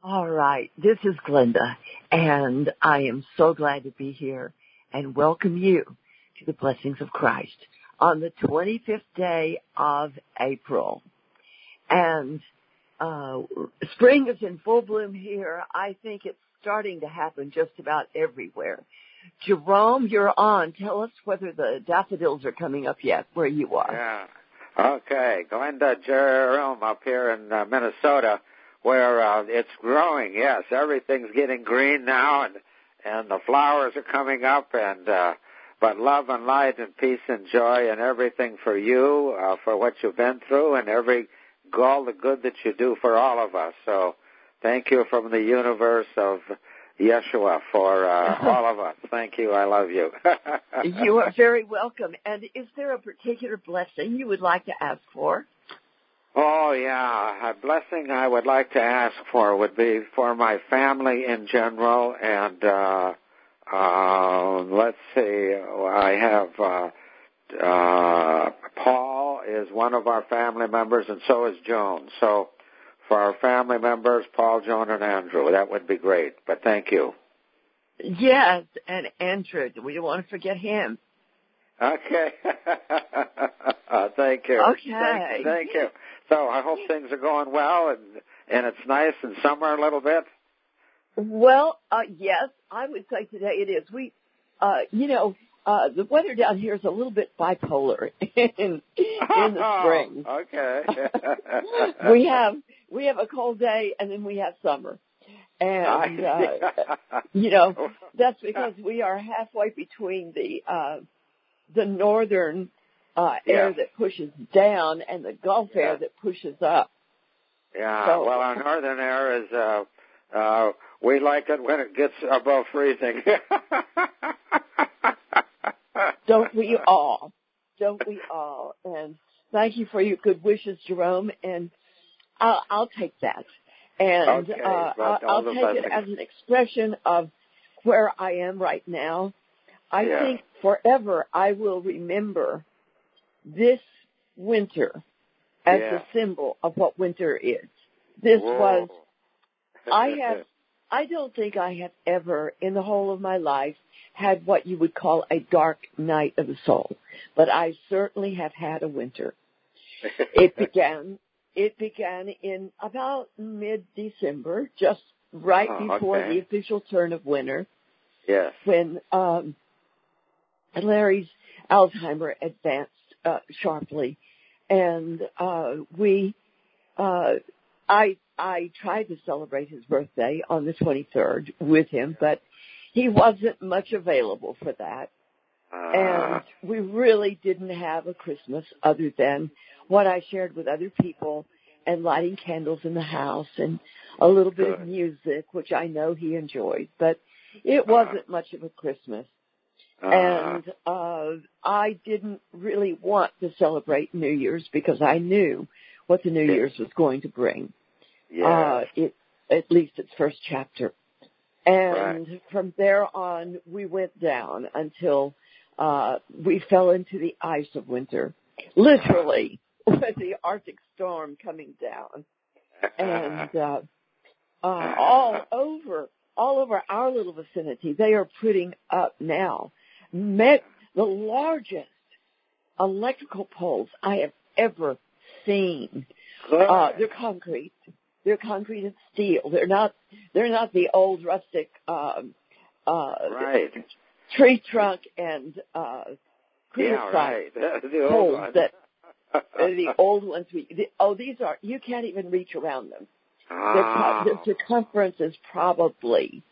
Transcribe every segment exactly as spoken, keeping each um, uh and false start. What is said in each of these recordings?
All right, this is Glenda, and I am so glad to be here and welcome you to the Blessings of Christ on the twenty-fifth day of April. And uh, spring is in full bloom here. I think it's starting to happen just about everywhere. Jerome, you're on. Tell us whether the daffodils are coming up yet where you are. Yeah. Okay. Glenda, Jerome up here in uh, Minnesota, where uh, it's growing. Yes, everything's getting green now, and and the flowers are coming up. And uh, but love and light and peace and joy and everything for you, uh, for what you've been through, and every all the good that you do for all of us. So thank you from the universe of Yeshua for uh, all of us. Thank you. I love you. You are very welcome. And is there a particular blessing you would like to ask for? Oh, yeah. A blessing I would like to ask for would be for my family in general. And uh, uh, let's see, I have uh, uh, Paul is one of our family members, and so is Joan. So for our family members, Paul, Joan, and Andrew, that would be great. But thank you. Yes, and Andrew, we don't want to forget him. Okay. Thank you. Okay. Thank, thank you. So I hope things are going well, and and it's nice and summer a little bit. Well, uh, yes, I would say today it is. We, uh, you know, uh, the weather down here is a little bit bipolar in in the spring. Oh, okay. we have we have a cold day, and then we have summer, and uh, you know that's because we are halfway between the uh, the northern uh, air yeah. that pushes down and the Gulf yeah. air that pushes up. Yeah. So, well, our northern air is. Uh, uh, we like it when it gets above freezing. Don't we all? Don't we all? And thank you for your good wishes, Jerome. And I'll, I'll take that. And okay, uh, I'll, I'll take blessings. It as an expression of where I am right now. I yeah. think forever I will remember this winter as yeah. a symbol of what winter is. This Whoa. was, I have, I don't think I have ever in the whole of my life had what you would call a dark night of the soul, but I certainly have had a winter. It began, it began in about mid-December, just right oh, before okay. the official turn of winter. Yes. When um, Larry's Alzheimer advanced uh, sharply, and uh, we, uh, I, I tried to celebrate his birthday on the twenty-third with him, but he wasn't much available for that. Uh, and we really didn't have a Christmas other than what I shared with other people and lighting candles in the house and a little bit good. of music, which I know he enjoyed, but it wasn't uh, much of a Christmas. Uh, and uh, I didn't really want to celebrate New Year's because I knew what the New yeah. Year's was going to bring. Yeah. Uh, it, at least its first chapter. And right. from there on, we went down until uh, we fell into the ice of winter, literally, with the Arctic storm coming down. And uh, uh, all over, all over our little vicinity, they are putting up now met the largest electrical poles I have ever seen. Uh, they're concrete. They're concrete and steel. They're not. They're not the old rustic um, uh, right. tree trunk and uh, yeah, right. the poles old that uh, the old ones. We the, oh, these are. You can't even reach around them. Oh. Their, their circumference is probably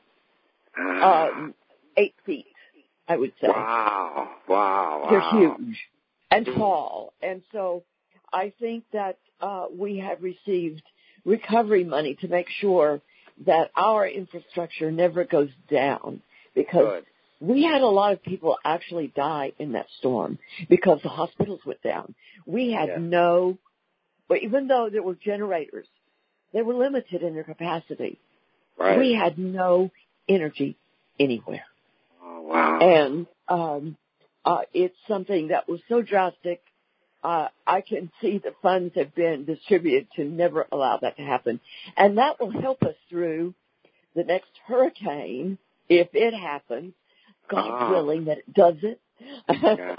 um, eight feet. I would say. Wow! Wow! They're wow. huge and tall, and so I think that uh, we have received recovery money to make sure that our infrastructure never goes down, because Good. we had a lot of people actually die in that storm because the hospitals went down. We had yeah. no, but even though there were generators, they were limited in their capacity. Right. We had no energy anywhere. Oh, wow. And um, uh, it's something that was so drastic uh, I can see the funds have been distributed to never allow that to happen. And that will help us through the next hurricane, if it happens, God Ah. willing that it doesn't. Yeah.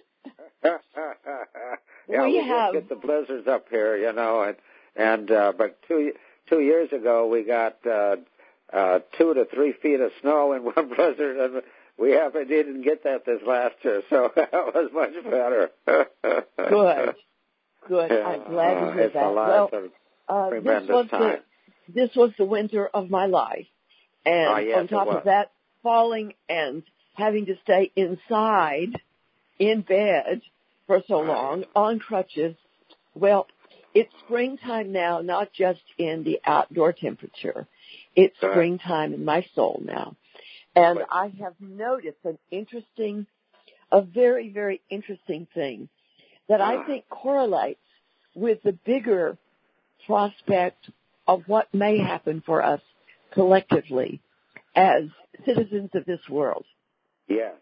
yeah, we, we have, did get the blizzards up here, you know, and and uh, but two two years ago we got uh, uh, two to three feet of snow in one blizzard, and we haven't didn't get that this last year, so that was much better. Good, good. Yeah, I'm glad to uh, hear it's that. A lot well, of uh, tremendous this was time. the this was the winter of my life, and oh, yes, on top it was. of that, falling and having to stay inside, in bed for so long, on crutches. Well, it's springtime now, not just in the outdoor temperature. It's Good. springtime in my soul now. And Good. I have noticed an interesting, a very, very interesting thing that I think correlates with the bigger prospect of what may happen for us collectively as citizens of this world. Yes.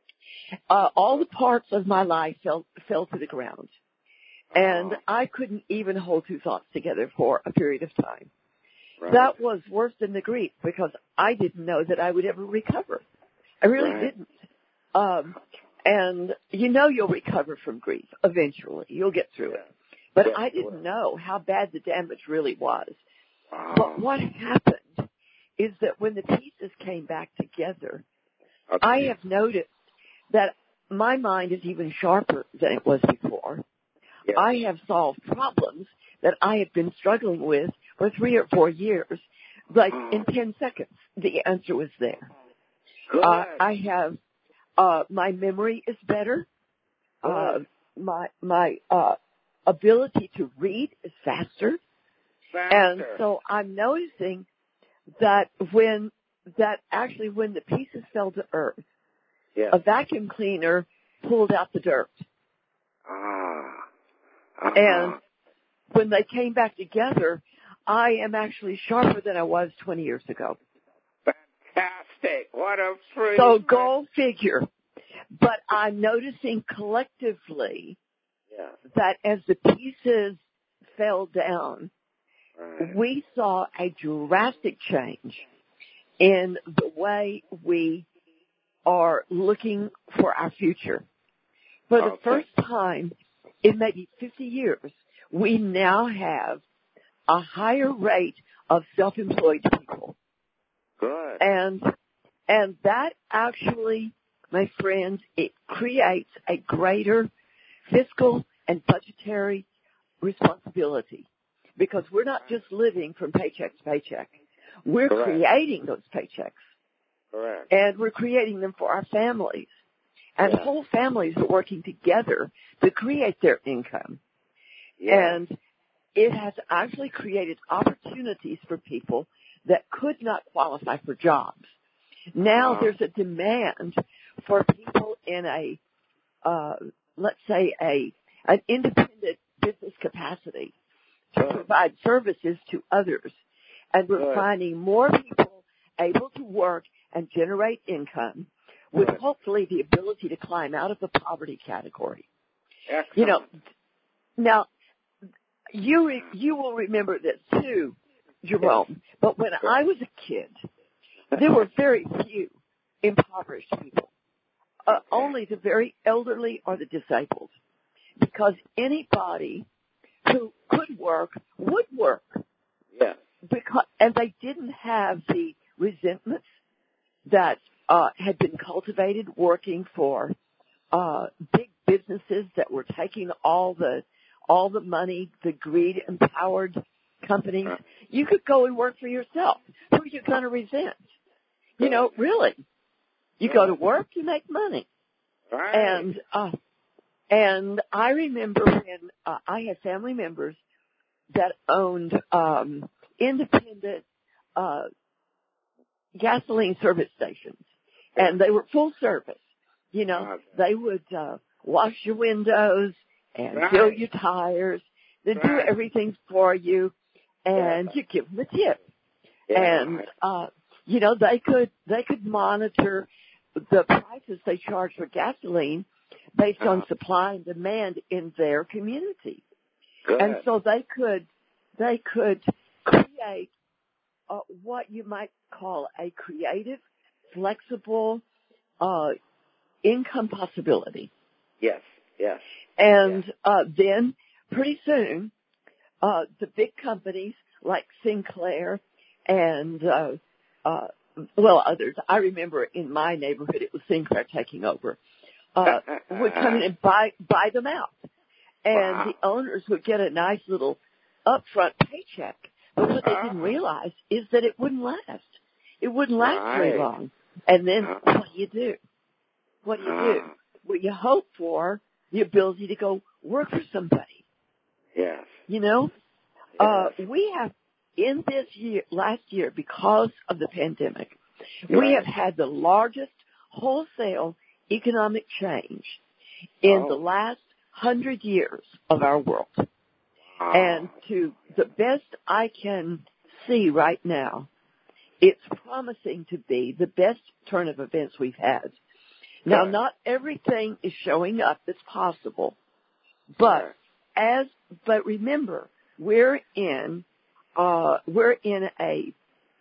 Uh, all the parts of my life fell, fell to the ground. And I couldn't even hold two thoughts together for a period of time. Right. That was worse than the grief because I didn't know that I would ever recover. I really Right. didn't. Um, and you know you'll recover from grief eventually. You'll get through it. But Yes, I you didn't will. know how bad the damage really was. Wow. But what happened is that when the pieces came back together, Okay. I have noticed that my mind is even sharper than it was before. Yes. I have solved problems that I have been struggling with for three or four years. Like in ten seconds, the answer was there. Good. Uh, I have, uh, my memory is better. Uh, my, my, uh, ability to read is faster. Faster. And so I'm noticing that when, that actually when the pieces fell to earth, Yes. a vacuum cleaner pulled out the dirt. Ah. Uh-huh. And when they came back together, I am actually sharper than I was twenty years ago. Fantastic. What a free. So go figure. But I'm noticing collectively Yeah. that as the pieces fell down, Right. we saw a drastic change in the way we are looking for our future. For the Okay. first time in maybe fifty years, we now have a higher rate of self-employed people. Good. And, and that actually, my friends, it creates a greater fiscal and budgetary responsibility because we're not just living from paycheck to paycheck. We're Correct. creating those paychecks. Correct. And we're creating them for our families. And Yeah. whole families are working together to create their income. Yeah. And it has actually created opportunities for people that could not qualify for jobs. Now Wow. there's a demand for people in a, uh, let's say a, an independent business capacity to Good. provide services to others. And we're Good. finding more people able to work and generate income with Good. hopefully the ability to climb out of the poverty category. Excellent. You know, now, you re- you will remember this too, Jerome, but when I was a kid, there were very few impoverished people, uh, Okay. only the very elderly or the disabled, because anybody who could work would work, Yeah. because and they didn't have the resentments that uh, had been cultivated working for uh, big businesses that were taking all the all the money, the greed empowered companies. You could go and work for yourself. Who are you going to resent? You know, really. You go to work, you make money. Right. And uh, and I remember when uh, I had family members that owned um, independent uh, gasoline service stations, and they were full service. You know, Okay. they would uh, wash your windows and Right. fill your tires. They would do Right. everything for you, and Yeah. you give them a tip. Yeah. And uh, you know, they could they could monitor the prices they charge for gasoline based uh-huh. on supply and demand in their community. Good. And so they could, they could create uh, what you might call a creative, flexible uh, income possibility. Yes, yes. And yes. Uh, then pretty soon, uh, the big companies like Sinclair and, uh, uh, well, others. I remember in my neighborhood it was Sinclair taking over. Uh, would come in and buy buy them out, and wow. the owners would get a nice little upfront paycheck. But what they didn't realize is that it wouldn't last. It wouldn't last right. very long. And then uh, what do you do? What do you uh, do? Well, you hope for the ability to go work for somebody. Yes. You know, yes. uh, we have in this year, last year, because of the pandemic, right. we have had the largest wholesale economic change in oh. the last hundred years of our world. Wow. And to the best I can see right now, it's promising to be the best turn of events we've had. Now, Good. not everything is showing up that's possible, but right. as, but remember, we're in, uh, we're in a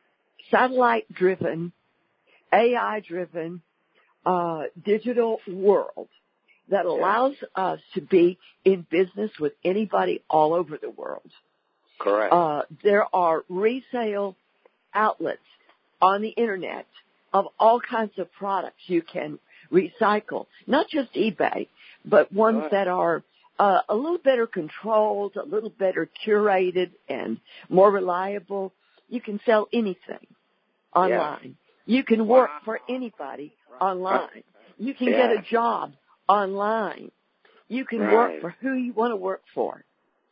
satellite-driven, A I-driven, uh, digital world that allows yeah. us to be in business with anybody all over the world. Correct. Uh, there are resale outlets on the internet of all kinds of products you can recycle, not just eBay, but ones right. that are uh, a little better controlled, a little better curated, and more reliable. You can sell anything online. Yeah. You can work wow. for anybody online. You can yeah. get a job online. You can right. work for who you want to work for.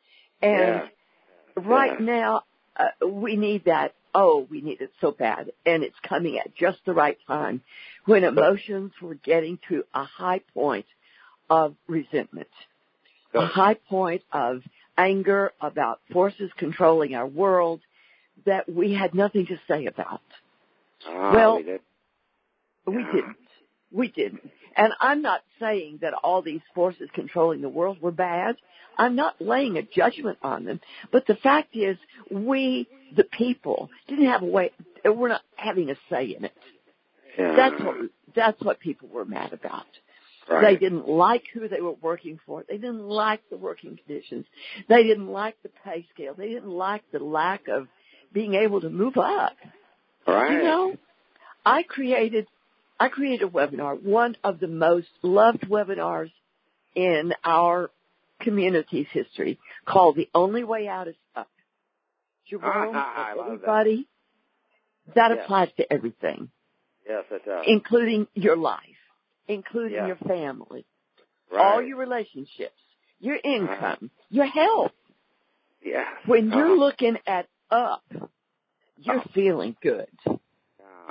And yeah. right yeah. now, uh, we need that. Oh, we need it so bad. And it's coming at just the right time when emotions were getting to a high point of resentment, Good. a high point of anger about forces controlling our world that we had nothing to say about. Oh, well, we, did. we yeah. didn't. We didn't. And I'm not saying that all these forces controlling the world were bad. I'm not laying a judgment on them. But the fact is, we, the people, didn't have a way, we're not having a say in it. Yeah. That's what, that's what people were mad about. Right. They didn't like who they were working for. They didn't like the working conditions. They didn't like the pay scale. They didn't like the lack of being able to move up. Right. You know, I created, I created a webinar, one of the most loved webinars in our community's history, called The Only Way Out is Up. Jerome, ah, and everybody, that, that yes. applies to everything. Yes, it does. Including your life, including yeah. your family, right. all your relationships, your income, right. your health. Yeah. When you're uh-huh. looking at up, you're oh. feeling good. Uh,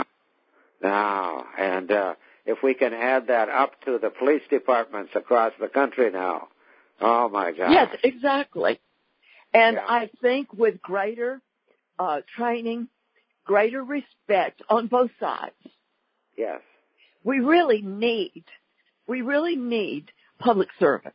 now, and uh, if we can add that up to the police departments across the country now, oh my God. Yes, exactly. And yeah. I think with greater uh, training, greater respect on both sides. Yes. We really need, we really need public servants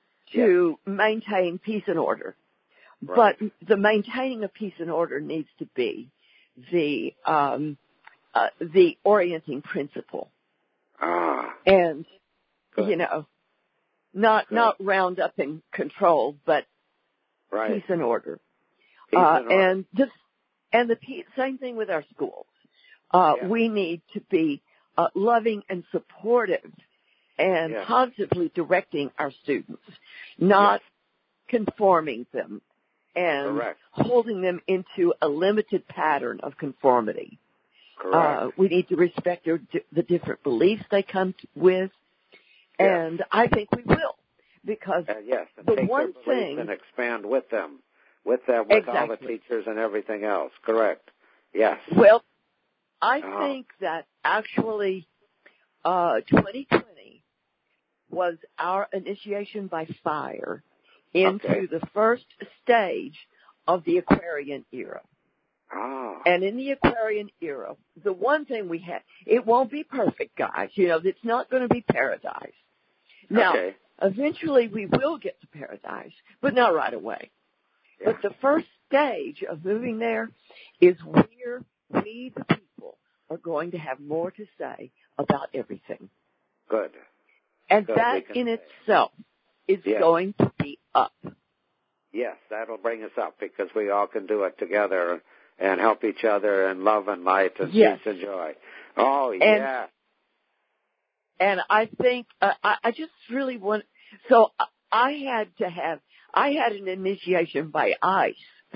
to yes. maintain peace and order. Right. But the maintaining of peace and order needs to be the um, uh, the orienting principle. Ah. And Good. you know, not Good. not round up and control, but right. peace and order. Peace uh, and order. And this, and the same thing with our schools. Uh, yeah. We need to be uh, loving and supportive and yeah. positively directing our students, not yes. conforming them and Correct. holding them into a limited pattern of conformity. Correct. Uh, we need to respect their, the different beliefs they come to, with, yes. and I think we will, because uh, yes, and the take one their thing and expand with them, with them, with exactly. all the teachers and everything else. Correct. Yes. Well, I uh-huh. think that actually uh, twenty twenty was our initiation by fire into okay. the first stage of the Aquarian era. Ah. And in the Aquarian era, the one thing we had, it won't be perfect, guys. You know, it's not going to be paradise. Now, okay. eventually we will get to paradise, but not right away. Yeah. But the first stage of moving there is where we, the people, are going to have more to say about everything. Good. And Good, that in say. itself is yes. going to be up. Yes, that'll bring us up because we all can do it together and help each other and love and light and yes. peace and joy. Oh, and, yeah. And I think, uh, I, I just really want, so I had to have, I had an initiation by ice.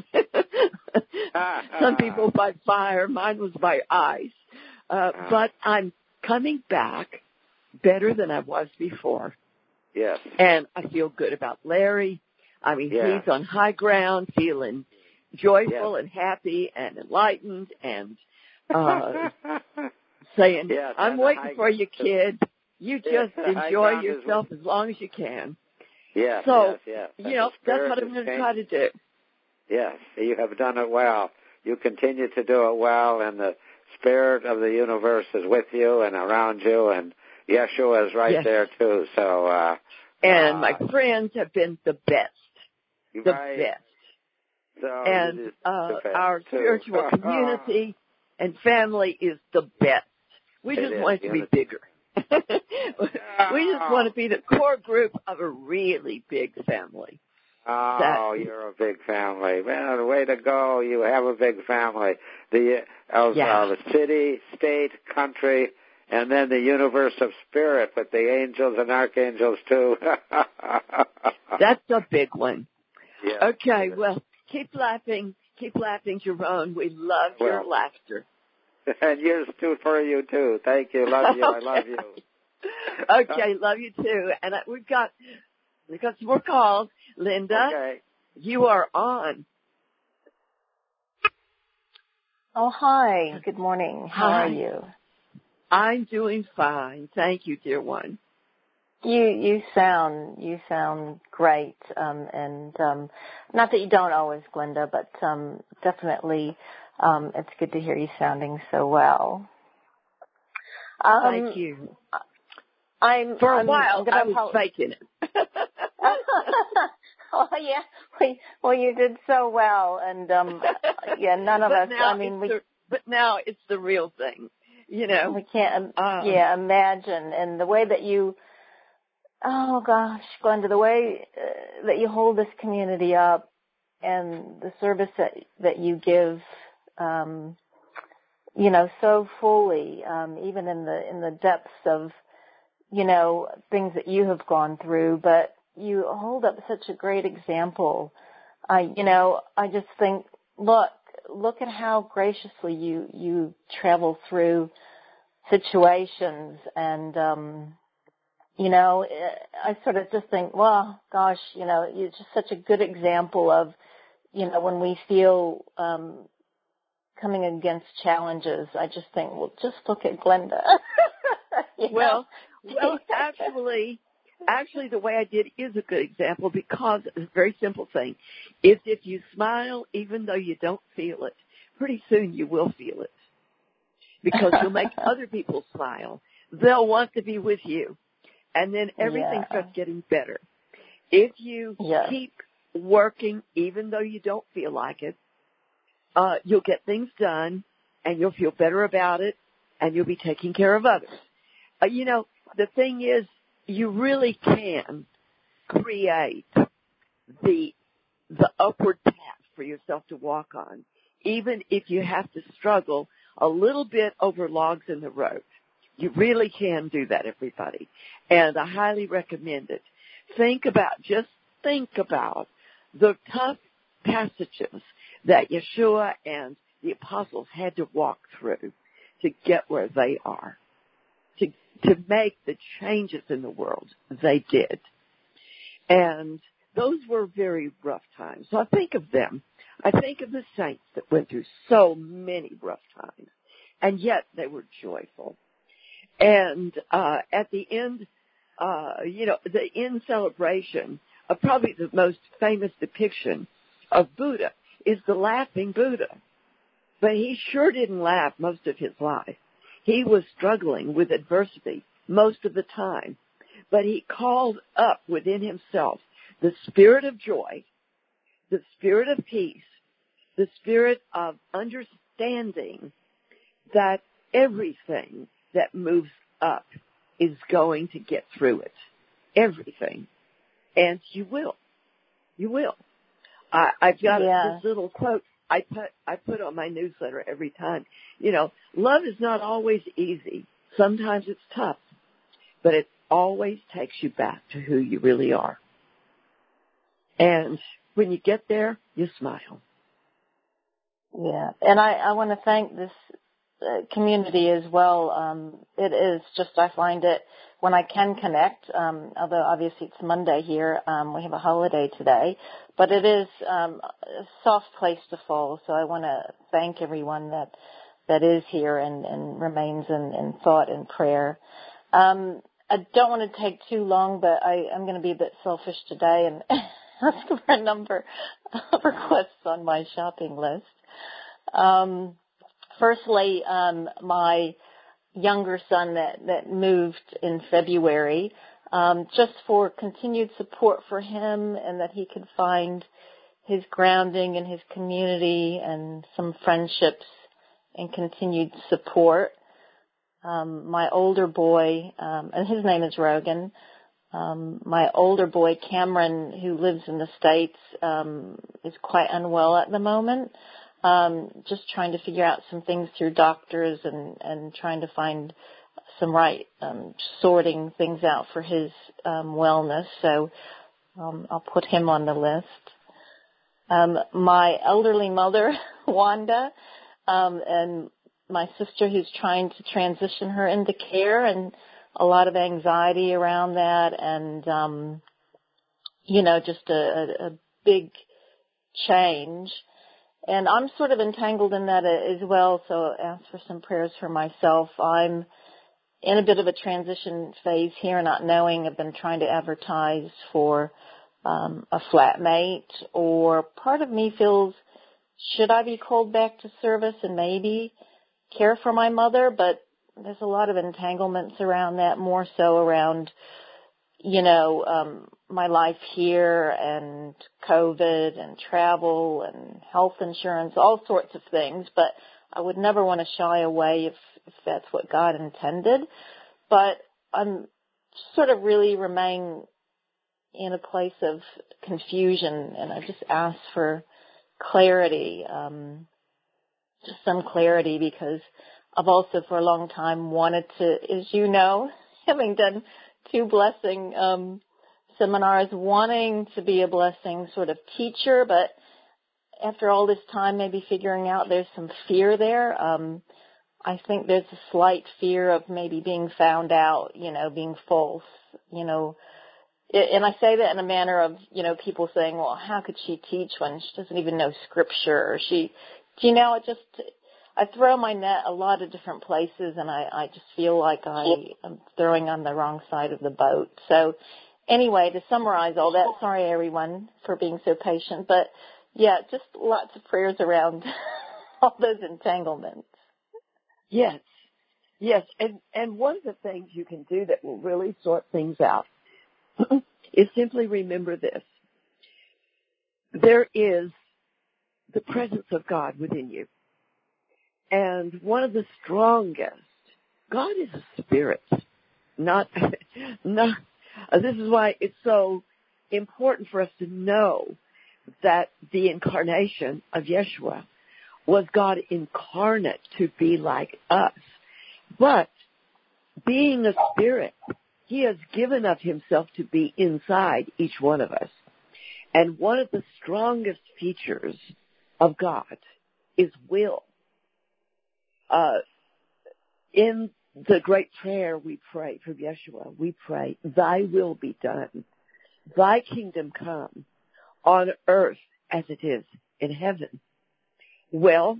Some people by fire, mine was by ice. Uh, but I'm coming back better than I was before. Yes. And I feel good about Larry. I mean, yeah. he's on high ground, feeling joyful yes. and happy and enlightened and uh saying, yes, I'm waiting for you, kid. You just enjoy yourself as long as you can. Yes, so, yes, yes. you know, that's what I'm going to try to do. Yes, you have done it well. You continue to do it well, and the spirit of the universe is with you and around you, and Yeshua is right yes. there, too. So, uh, And uh, my friends have been the best. The right. best. So and uh, the best our too. spiritual community and family is the best. We just it want it to be bigger. We just want to be the core group of a really big family. Oh, that, you're a big family. Man, way to go. You have a big family. The of yeah. uh, the city, state, country, and then the universe of spirit with the angels and archangels, too. That's a big one. Yeah. Okay, well, keep laughing. Keep laughing, Jerome. We love well, your laughter. And yours, too, for you, too. Thank you. Love you. okay. I love you. Okay, love you, too. And we've got, we've got some more calls. Linda, okay. you are on. Oh, hi. Good morning. How hi. are you? I'm doing fine. Thank you, dear one. You you sound you sound great, um, and um, not that you don't always, Glenda, but um, definitely um, it's good to hear you sounding so well. Um, Thank you. I'm for a I'm, while I'm gonna I was apo- faking it. Oh yeah, well, well you did so well, and um, yeah, none of us. I mean, we. The, but now it's the real thing, you know. We can't, um, yeah, imagine, and the way that you. Oh gosh, Glenda, the way uh, that you hold this community up and the service that that you give, um, you know, so fully, um, even in the in the depths of, you know, things that you have gone through, but you hold up such a great example. I, you know, I just think, look, look at how graciously you you travel through situations and. um You know, I sort of just think, well, gosh, you know, you're just such a good example of, you know, when we feel um, coming against challenges, I just think, well, just look at Glenda. well, well, actually, actually, the way I did is a good example because it's a very simple thing. Is if you smile, even though you don't feel it, pretty soon you will feel it because you'll make other people smile. They'll want to be with you. And then everything yeah. starts getting better. If you yeah. keep working, even though you don't feel like it, uh, you'll get things done, and you'll feel better about it, and you'll be taking care of others. Uh, you know, the thing is, you really can create the the upward path for yourself to walk on, even if you have to struggle a little bit over logs in the road. You really can do that, everybody. And I highly recommend it. Think about, just think about the tough passages that Yeshua and the apostles had to walk through to get where they are, to, to make the changes in the world they did. And those were very rough times. So I think of them. I think of the saints that went through so many rough times, and yet they were joyful. And uh, at the end, uh, you know, the end celebration of probably the most famous depiction of Buddha is the laughing Buddha. But he sure didn't laugh most of his life. He was struggling with adversity most of the time. but he called up within himself the spirit of joy, the spirit of peace, the spirit of understanding that everything that moves up is going to get through it. Everything. And you will. You will. I, I've got yeah. this little quote I put I put on my newsletter every time. You know, love is not always easy. Sometimes it's tough, but it always takes you back to who you really are. And when you get there, you smile. Yeah, and I, I want to thank this uh, community as well. Um, it is just, I find it, when I can connect, um, although obviously it's Monday here, um, we have a holiday today, but it is um, a soft place to fall. So I want to thank everyone that that is here and, and remains in, in thought and prayer. Um, I don't want to take too long, but I, I'm going to be a bit selfish today and ask for a number of requests on my shopping list. Um, firstly, um, my younger son that, that moved in February, um, just for continued support for him and that he could find his grounding in his community and some friendships and continued support. Um, my older boy, um, and his name is Rogan, um, my older boy, Cameron, who lives in the States, um, is quite unwell at the moment. Um, just trying to figure out some things through doctors and, and trying to find some right, um, sorting things out for his, um, wellness. So, um, I'll put him on the list. Um, my elderly mother, Wanda, um, and my sister who's trying to transition her into care, and a lot of anxiety around that, and, um, you know, just a, a, a big change. And I'm sort of entangled in that as well, so ask for some prayers for myself. I'm in a bit of a transition phase here, not knowing. I've been trying to advertise for um, a flatmate, or part of me feels, should I be called back to service and maybe care for my mother? But there's a lot of entanglements around that, more so around, you know, um, my life here and COVID and travel and health insurance, all sorts of things. But I would never want to shy away if, if that's what God intended. But I'm sort of really remain in a place of confusion, and I just ask for clarity, um, just some clarity, because I've also for a long time wanted to, as you know, having done two blessing um, seminars, wanting to be a blessing sort of teacher, but after all this time maybe figuring out there's some fear there. Um, I think there's a slight fear of maybe being found out, you know, being false, you know. And I say that in a manner of, you know, people saying, well, how could she teach when she doesn't even know scripture? Or she, do you know, it just, I throw my net a lot of different places, and I, I just feel like I am throwing on the wrong side of the boat. So anyway, to summarize all that, sorry everyone for being so patient, but yeah, just lots of prayers around all those entanglements. Yes, yes, and, and one of the things you can do that will really sort things out is simply remember this. There is the presence of God within you. And one of the strongest, God is a spirit, not, not, uh, this is why it's so important for us to know that the incarnation of Yeshua was God incarnate to be like us. But being a spirit, he has given of himself to be inside each one of us. And one of the strongest features of God is will. Uh, in the great prayer we pray from Yeshua, we pray, thy will be done, thy kingdom come on earth as it is in heaven. Well,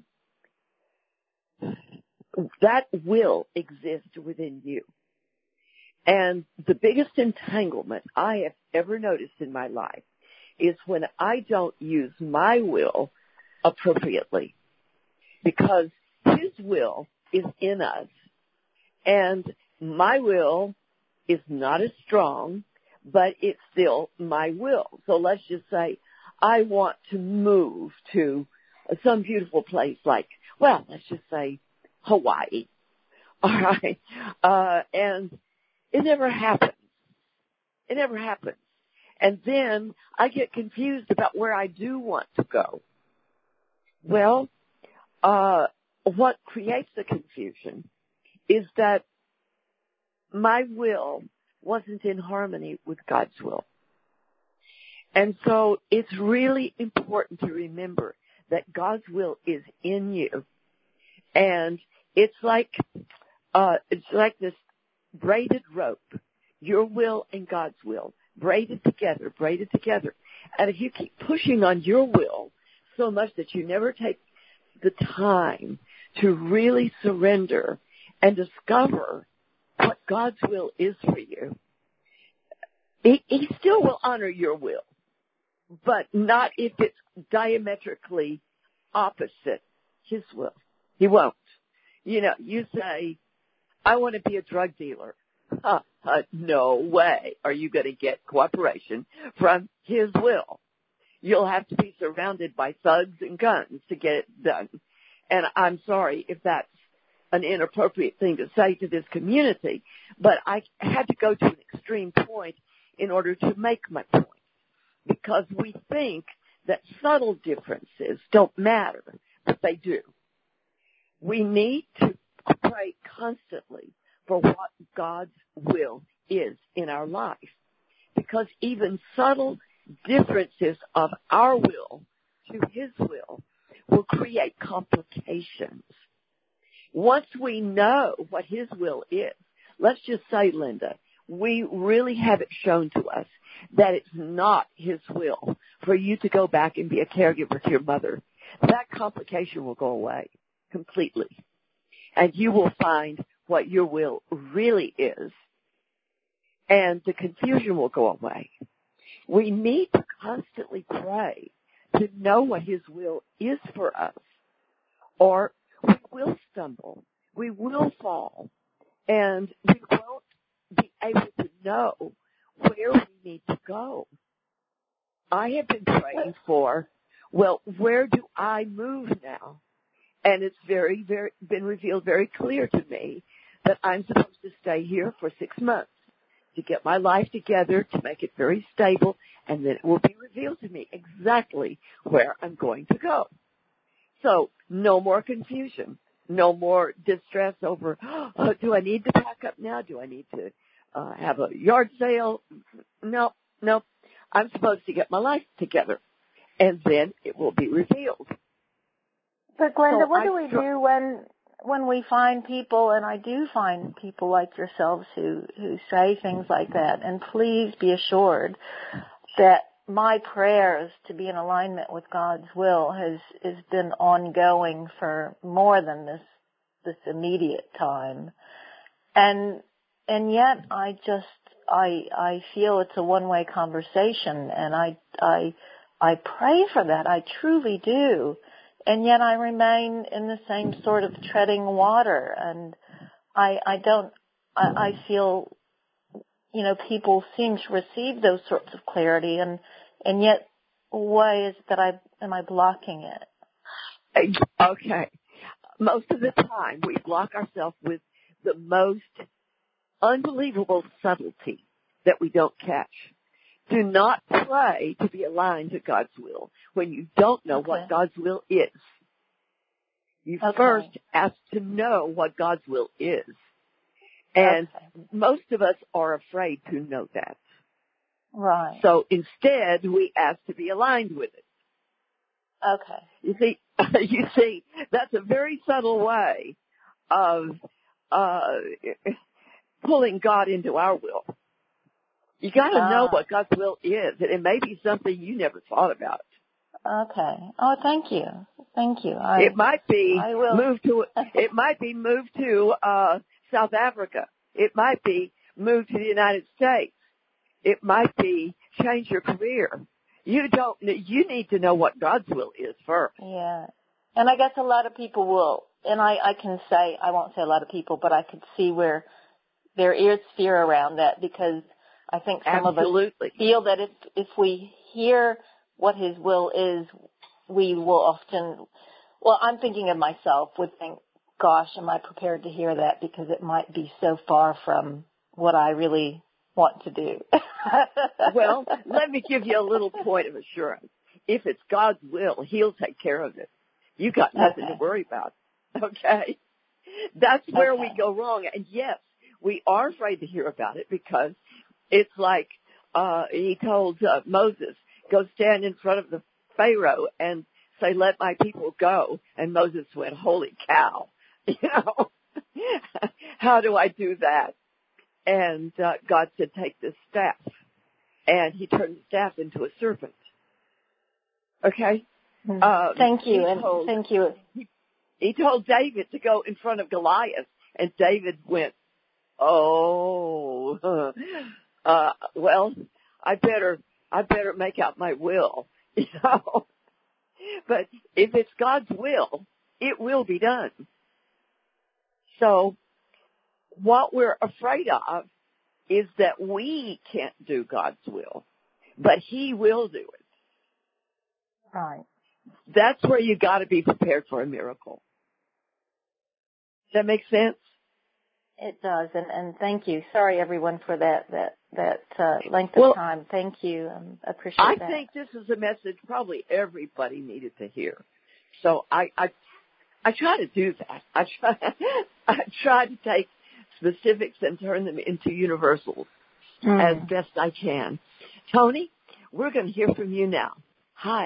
that will exist within you. And the biggest entanglement I have ever noticed in my life is when I don't use my will appropriately, because his will is in us, and my will is not as strong, but it's still my will. So let's just say I want to move to some beautiful place like, well, let's just say Hawaii. All right. Uh, and it never happens. It never happens. And then I get confused about where I do want to go. Well, uh, what creates the confusion is that my will wasn't in harmony with God's will. And so it's really important to remember that God's will is in you. And it's like, uh, it's like this braided rope, your will and God's will, braided together, braided together. And if you keep pushing on your will so much that you never take the time to really surrender and discover what God's will is for you, he, he still will honor your will, but not if it's diametrically opposite his will. He won't. You know, you say, I want to be a drug dealer. Uh, uh, no way are you going to get cooperation from his will. You'll have to be surrounded by thugs and guns to get it done. And I'm sorry if that's an inappropriate thing to say to this community, but I had to go to an extreme point in order to make my point, because we think that subtle differences don't matter, but they do. We need to pray constantly for what God's will is in our life, because even subtle differences of our will to his will will create complications. Once we know what his will is, let's just say, Linda, we really have it shown to us that it's not his will for you to go back and be a caregiver to your mother. That complication will go away completely. And you will find what your will really is. And the confusion will go away. We need to constantly pray to know what his will is for us, or we will stumble, we will fall, and we won't be able to know where we need to go. I have been praying for, well, where do I move now? And it's very, very been revealed very clear to me that I'm supposed to stay here for six months to get my life together, to make it very stable, and then it will be revealed to me exactly where I'm going to go. So no more confusion, no more distress over, oh, do I need to pack up now? Do I need to uh, have a yard sale? No, no. I'm supposed to get my life together, and then it will be revealed. But Glenda, So what I do we tr- do when when we find people, and I do find people like yourselves who, who say things like that, and please be assured that my prayers to be in alignment with God's will has, has been ongoing for more than this this immediate time. And and yet I just I I feel it's a one way conversation, and I I I pray for that. I truly do. And yet I remain in the same sort of treading water, and I, I don't, I, I feel, you know, people seem to receive those sorts of clarity, and, and yet why is that I, am I blocking it? Okay. Most of the time we block ourselves with the most unbelievable subtlety that we don't catch. Do not pray to be aligned to God's will when you don't know okay. what God's will is. You okay. first ask to know what God's will is. And okay. most of us are afraid to know that. Right. So instead, we ask to be aligned with it. Okay. You see, you see, that's a very subtle way of uh, pulling God into our will. You got to uh, know what God's will is, and it may be something you never thought about. Okay. Oh, thank you, thank you. I, it might be I will. move to. It might be move to uh, South Africa. It might be move to the United States. It might be change your career. You don't. You need to know what God's will is first. Yeah, and I guess a lot of people will, and I, I can say I won't say a lot of people, but I could see where there is fear around that, because I think some Absolutely. of us feel that if if we hear what His will is, we will often, well, I'm thinking of myself, would think, gosh, am I prepared to hear that, because it might be so far from what I really want to do. Well, let me give you a little point of assurance. If it's God's will, He'll take care of it. You got nothing okay. to worry about. Okay? That's where okay. we go wrong. And yes, we are afraid to hear about it, because it's like uh He told uh, Moses, go stand in front of the Pharaoh and say, let my people go. And Moses went, holy cow. You know, how do I do that? And uh, God said, take this staff. And He turned the staff into a serpent. Okay? Mm-hmm. Um, thank you. And told, thank you. He, he told David to go in front of Goliath. And David went, oh, uh, well, I better, I better make out my will. You know? But if it's God's will, it will be done. So what we're afraid of is that we can't do God's will, but He will do it. Right. That's where you got to be prepared for a miracle. Does that make sense? It does, and, and thank you. Sorry, everyone, for that that that uh, length of well, time. Thank you. Um, I appreciate I that. I think this is a message probably everybody needed to hear. So I I, I try to do that. I try I try to take specifics and turn them into universals mm. as best I can. Tony, we're going to hear from you now. Hi.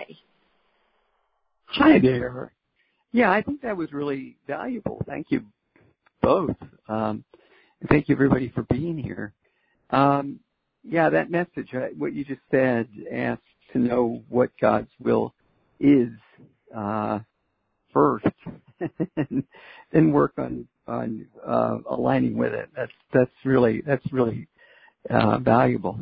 Hi there. Yeah, I think that was really valuable. Thank you both. Um, and thank you, everybody, for being here. Um, yeah, that message, uh, what you just said, asks to know what God's will is uh, first, and then work on on uh, aligning with it. That's that's really that's really uh, valuable.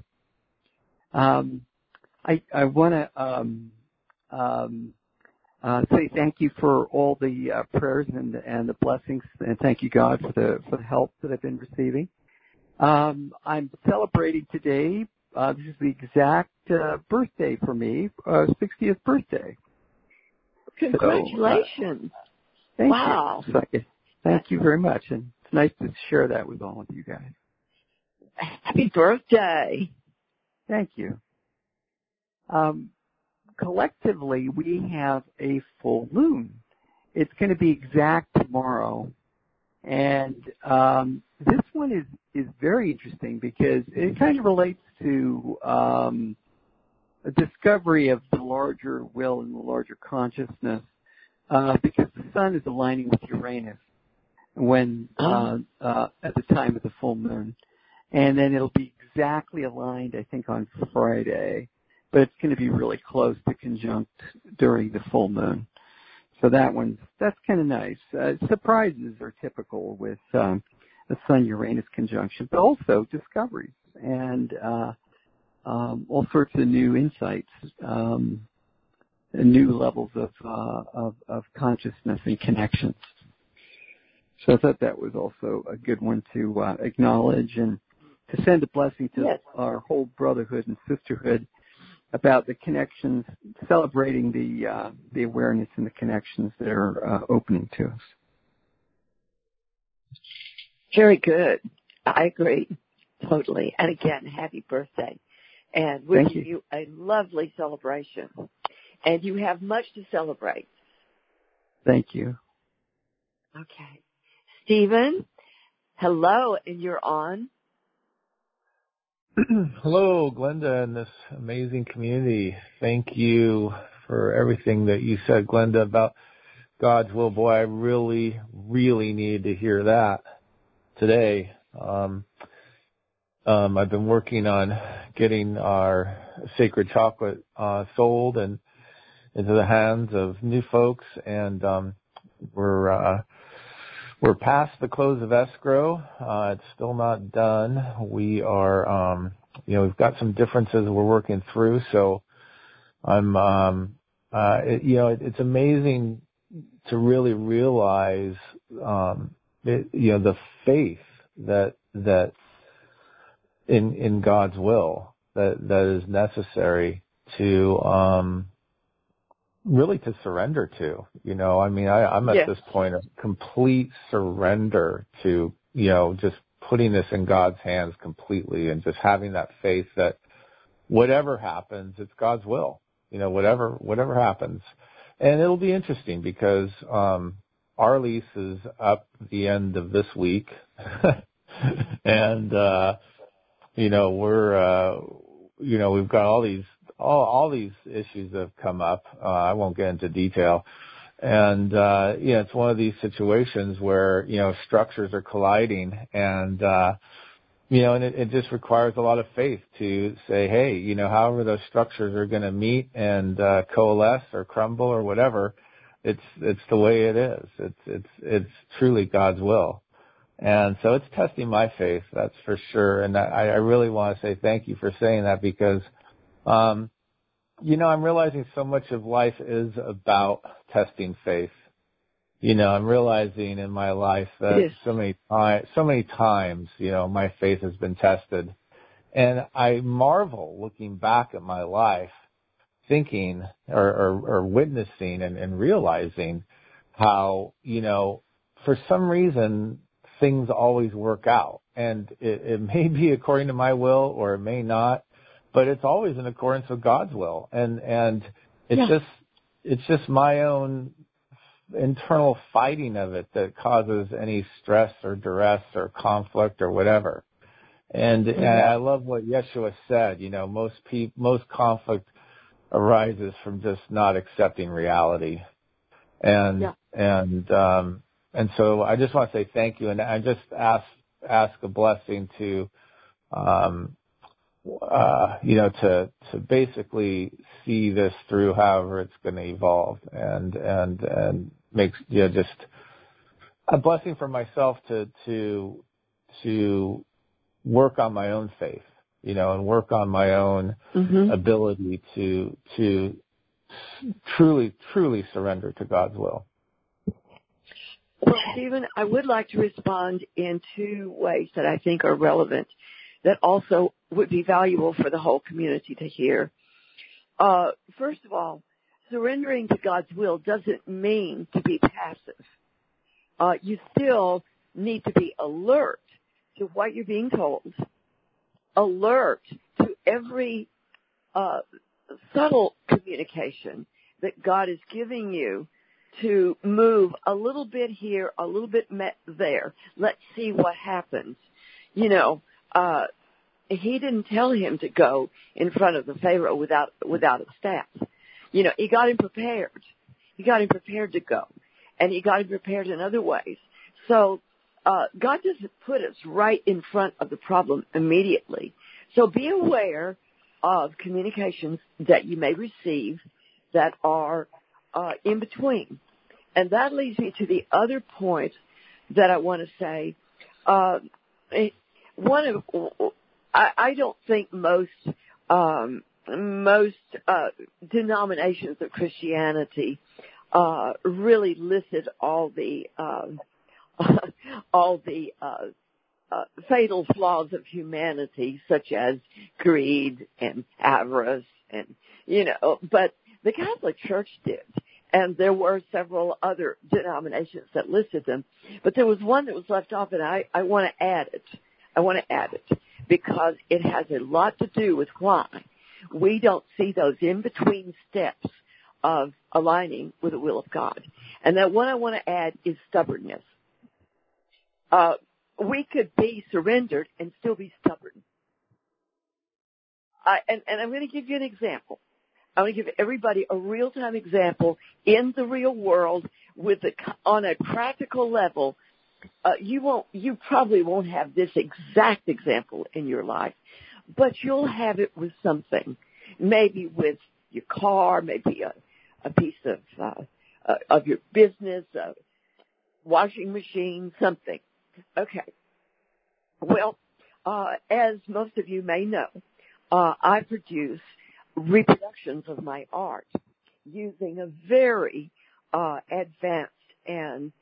Um, I I want to um, um, uh, say thank you for all the uh, prayers and and the blessings, and thank you, God, for the for the help that I've been receiving. Um, I'm celebrating today. Uh, this is the exact uh, birthday for me, uh, sixtieth birthday. Congratulations! So, uh, thank wow. you. So, thank you very much, and it's nice to share that with all of you guys. Happy birthday! Thank you. Um, collectively, we have a full moon. It's going to be exact tomorrow, and um, this one is is very interesting because it kind of relates to um, a discovery of the larger will and the larger consciousness, uh, because the sun is aligning with Uranus when uh, uh, at the time of the full moon, and then it'll be exactly aligned, I think, on Friday, but it's going to be really close to conjunct during the full moon. So that one's that's kind of nice. Uh, surprises are typical with um, the Sun-Uranus conjunction, but also discoveries and uh, um, all sorts of new insights, um, and new levels of, uh, of of consciousness and connections. So I thought that was also a good one to uh, acknowledge and to send a blessing to yes. our whole brotherhood and sisterhood about the connections, celebrating the uh, the awareness and the connections that are uh, opening to us. Very good. I agree totally. And again, happy birthday. And wishing you. you a lovely celebration. And you have much to celebrate. Thank you. Okay. Stephen, hello, and you're on. Hello, Glenda, and this amazing community. Thank you for everything that you said, Glenda, about God's will. Boy, I really, really need to hear that today. Um, um, I've been working on getting our sacred chocolate uh, sold and into the hands of new folks, and um, we're uh, we're past the close of escrow. Uh, it's still not done. We are, um, you know, we've got some differences we're working through. So I'm, um, uh, it, you know, it, it's amazing to really realize, um, it, you know, the faith that that in in God's will that that is necessary to um, really to surrender to. You know, I mean, I, I'm at yes. this point of complete surrender to, you know, just putting this in God's hands completely and just having that faith that whatever happens, it's God's will. You know, whatever whatever happens. And it'll be interesting because um, our lease is up the end of this week. and, uh, you know, we're, uh, you know, we've got all these, all, all these issues that have come up. Uh, I won't get into detail. And, uh, you know, it's one of these situations where, you know, structures are colliding and, uh, you know, and it, it just requires a lot of faith to say, hey, you know, however those structures are going to meet and uh, coalesce or crumble or whatever, it's it's the way it is. It's it's it's truly God's will, and so it's testing my faith, that's for sure. And I, I really want to say thank you for saying that because, um, you know, I'm realizing so much of life is about testing faith. You know, I'm realizing in my life that yes. so many times, so many times, you know, my faith has been tested. And I marvel looking back at my life, thinking or, or, or witnessing and, and realizing how, you know, for some reason, things always work out. And it, it may be according to my will or it may not, but it's always in accordance with God's will. And, and it's yeah. just, it's just my own internal fighting of it that causes any stress or duress or conflict or whatever. And, mm-hmm. and I love what Yeshua said. You know, most pe- most conflict arises from just not accepting reality. And yeah. and um, and so I just want to say thank you, and I just ask ask a blessing to, um, uh, you know, to to basically see this through, however it's going to evolve, and and and makes you know just a blessing for myself to to to work on my own faith, you know, and work on my own mm-hmm. ability to to truly truly surrender to God's will. Well, Stephen, I would like to respond in two ways that I think are relevant, that also would be valuable for the whole community to hear. Uh, first of all, surrendering to God's will doesn't mean to be passive. Uh, you still need to be alert to what you're being told, alert to every uh, subtle communication that God is giving you to move a little bit here, a little bit there. Let's see what happens. You know, uh, he didn't tell him to go in front of the Pharaoh without without a staff. You know, he got him prepared. He got him prepared to go, and he got him prepared in other ways. So uh, God doesn't put us right in front of the problem immediately. So be aware of communications that you may receive that are uh, in between. And that leads me to the other point that I want to say. Uh, one of I, I don't think most um, most uh, denominations of Christianity uh, really listed all the um, all the uh, uh, fatal flaws of humanity, such as greed and avarice, and you know. But the Catholic Church did. And there were several other denominations that listed them. But there was one that was left off, and I, I want to add it. I want to add it because it has a lot to do with why we don't see those in-between steps of aligning with the will of God. And that one I want to add is stubbornness. Uh, we could be surrendered and still be stubborn. I, and, and I'm going to give you an example. I want to give everybody a real-time example in the real world with the, on a practical level. Uh, you won't, you probably won't have this exact example in your life, but you'll have it with something. Maybe with your car, maybe a, a piece of, uh, uh, of your business, a washing machine, something. Okay. Well, uh, as most of you may know, uh, I produce reproductions of my art using a very uh, advanced and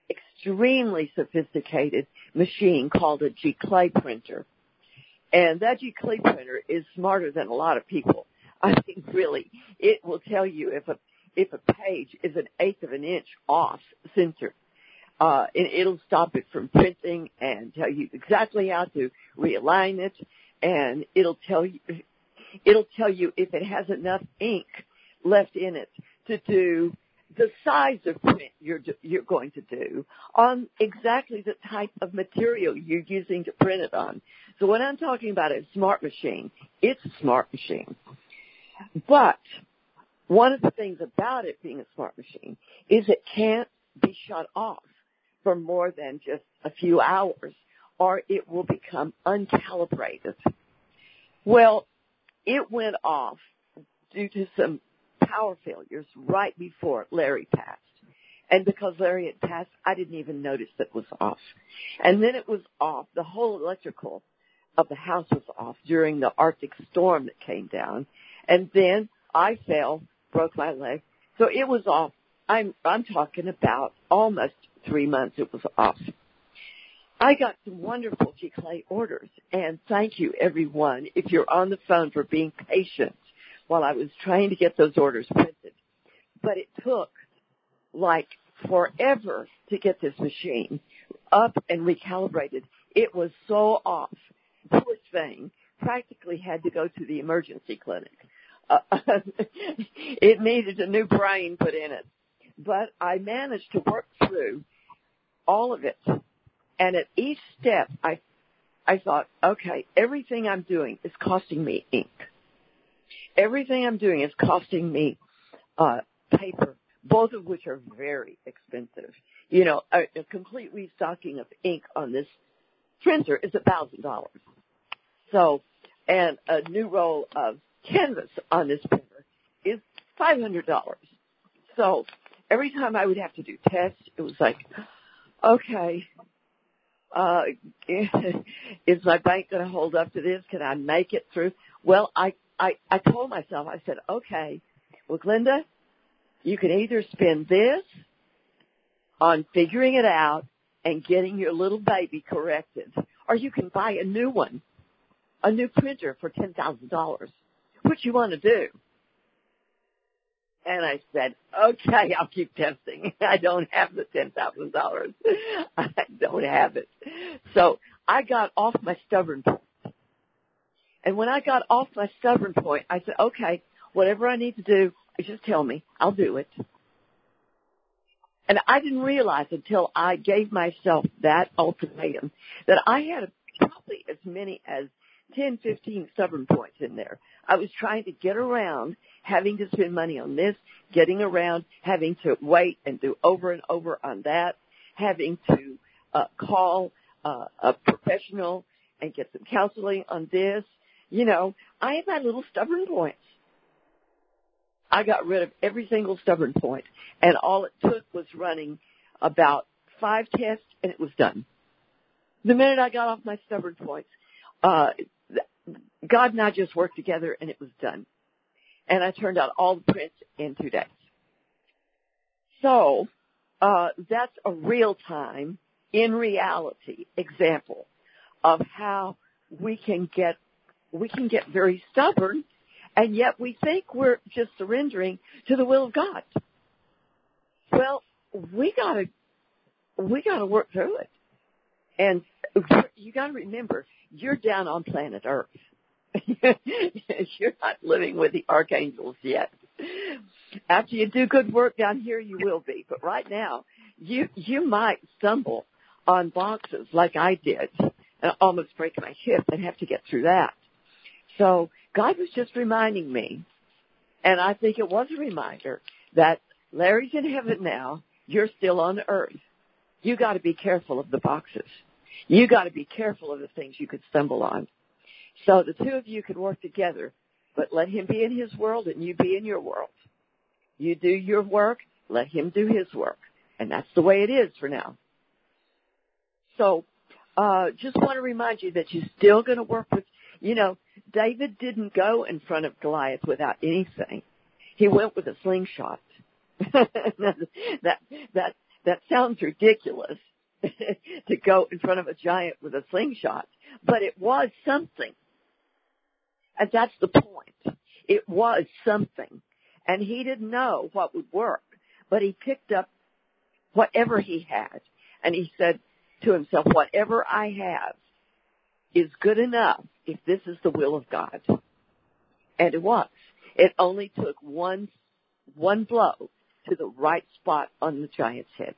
extremely sophisticated machine called a G-Clay printer. And that G-Clay printer is smarter than a lot of people. I mean, really, it will tell you if a if a page is an eighth of an inch off center. Uh, and it'll stop it from printing and tell you exactly how to realign it. And it'll tell you, it'll tell you if it has enough ink left in it to do the size of print you're you're going to do on exactly the type of material you're using to print it on. So when I'm talking about a smart machine, it's a smart machine. But one of the things about it being a smart machine is it can't be shut off for more than just a few hours, or it will become uncalibrated. Well, it went off due to some power failures right before Larry passed. And because Larry had passed, I didn't even notice that it was off. And then it was off. The whole electrical of the house was off during the Arctic storm that came down. And then I fell, broke my leg. So it was off. I'm, I'm talking about almost three months it was off. I got some wonderful G-Clay orders. And thank you, everyone, if you're on the phone, for being patient while I was trying to get those orders printed. But it took like forever to get this machine up and recalibrated. It was so off. Poor thing practically had to go to the emergency clinic. Uh, it needed a new brain put in it. But I managed to work through all of it. And at each step, I, I thought, okay, everything I'm doing is costing me ink. Everything I'm doing is costing me uh, paper, both of which are very expensive. You know, a, a complete restocking of ink on this printer is a thousand dollars. So, and a new roll of canvas on this printer is five hundred dollars. So, every time I would have to do tests, it was like, okay, uh, is my bank going to hold up to this? Can I make it through? Well, I, I, I told myself, I said, okay, well, Glenda, you can either spend this on figuring it out and getting your little baby corrected, or you can buy a new one, a new printer for ten thousand dollars. What you want to do? And I said, okay, I'll keep testing. I don't have the ten thousand dollars. I don't have it. So I got off my stubborn point. And when I got off my stubborn point, I said, okay, whatever I need to do, just tell me. I'll do it. And I didn't realize until I gave myself that ultimatum that I had probably as many as ten, fifteen stubborn points in there. I was trying to get around having to spend money on this, getting around having to wait and do over and over on that, having to uh, call uh, a professional and get some counseling on this. You know, I have my little stubborn points. I got rid of every single stubborn point, and all it took was running about five tests, and it was done. The minute I got off my stubborn points, uh, God and I just worked together, and it was done. And I turned out all the prints in two days. So uh, that's a real-time, in reality, example of how we can get we can get very stubborn, and yet we think we're just surrendering to the will of God. Well, we gotta we gotta work through it, and you gotta remember you're down on planet Earth. You're not living with the archangels yet. After you do good work down here, you will be. But right now, you you might stumble on boxes like I did and almost break my hip and have to get through that. So God was just reminding me, and I think it was a reminder, that Larry's in heaven now. You're still on earth. You got to be careful of the boxes. You got to be careful of the things you could stumble on. So the two of you could work together, but let him be in his world and you be in your world. You do your work, let him do his work. And that's the way it is for now. So uh just want to remind you that you're still going to work with, you know, David didn't go in front of Goliath without anything. He went with a slingshot. that that that sounds ridiculous to go in front of a giant with a slingshot, but it was something. And that's the point. It was something. And he didn't know what would work, but he picked up whatever he had. And he said to himself, whatever I have is good enough if this is the will of God. And it was. It only took one, one blow to the right spot on the giant's head.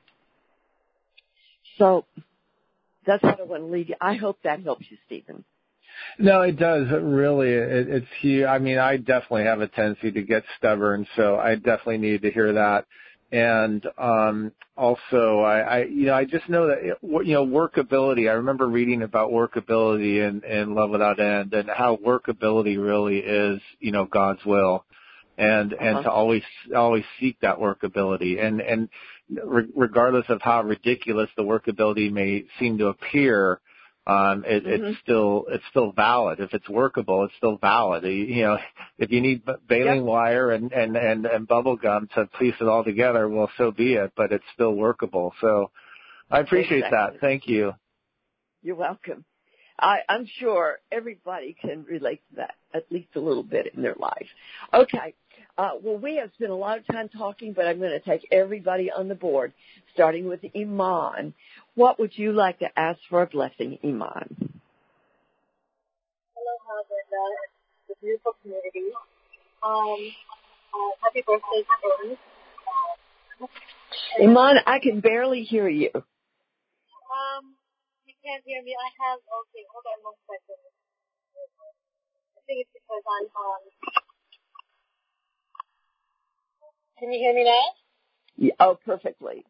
So that's what I want to leave you. I hope that helps you, Stephen. No, it does. It really, it, it's huge. I mean, I definitely have a tendency to get stubborn, so I definitely need to hear that. And um, also, I, I, you know, I just know that, it, you know, workability. I remember reading about workability in, in Love Without End, and how workability really is, you know, God's will, and uh-huh. and to always always seek that workability, and and re- regardless of how ridiculous the workability may seem to appear. Um, it, mm-hmm. it's still, it's still valid. If it's workable, it's still valid. You know, if you need baling yep. wire and, and, and, and bubble gum to piece it all together, well, so be it, but it's still workable. So I appreciate exactly. that. Thank you. You're welcome. I, I'm sure everybody can relate to that at least a little bit in their life. Okay. Uh, well, we have spent a lot of time talking, but I'm going to take everybody on the board, starting with Iman. What would you like to ask for a blessing, Iman? Hello, Brenda. It's a beautiful community. Um, uh, happy birthday to me. Iman, I can barely hear you. Um, you can't hear me. I have, okay, hold on one second. I think it's because I'm on. Um, Can you hear me now? Yeah, oh, perfectly.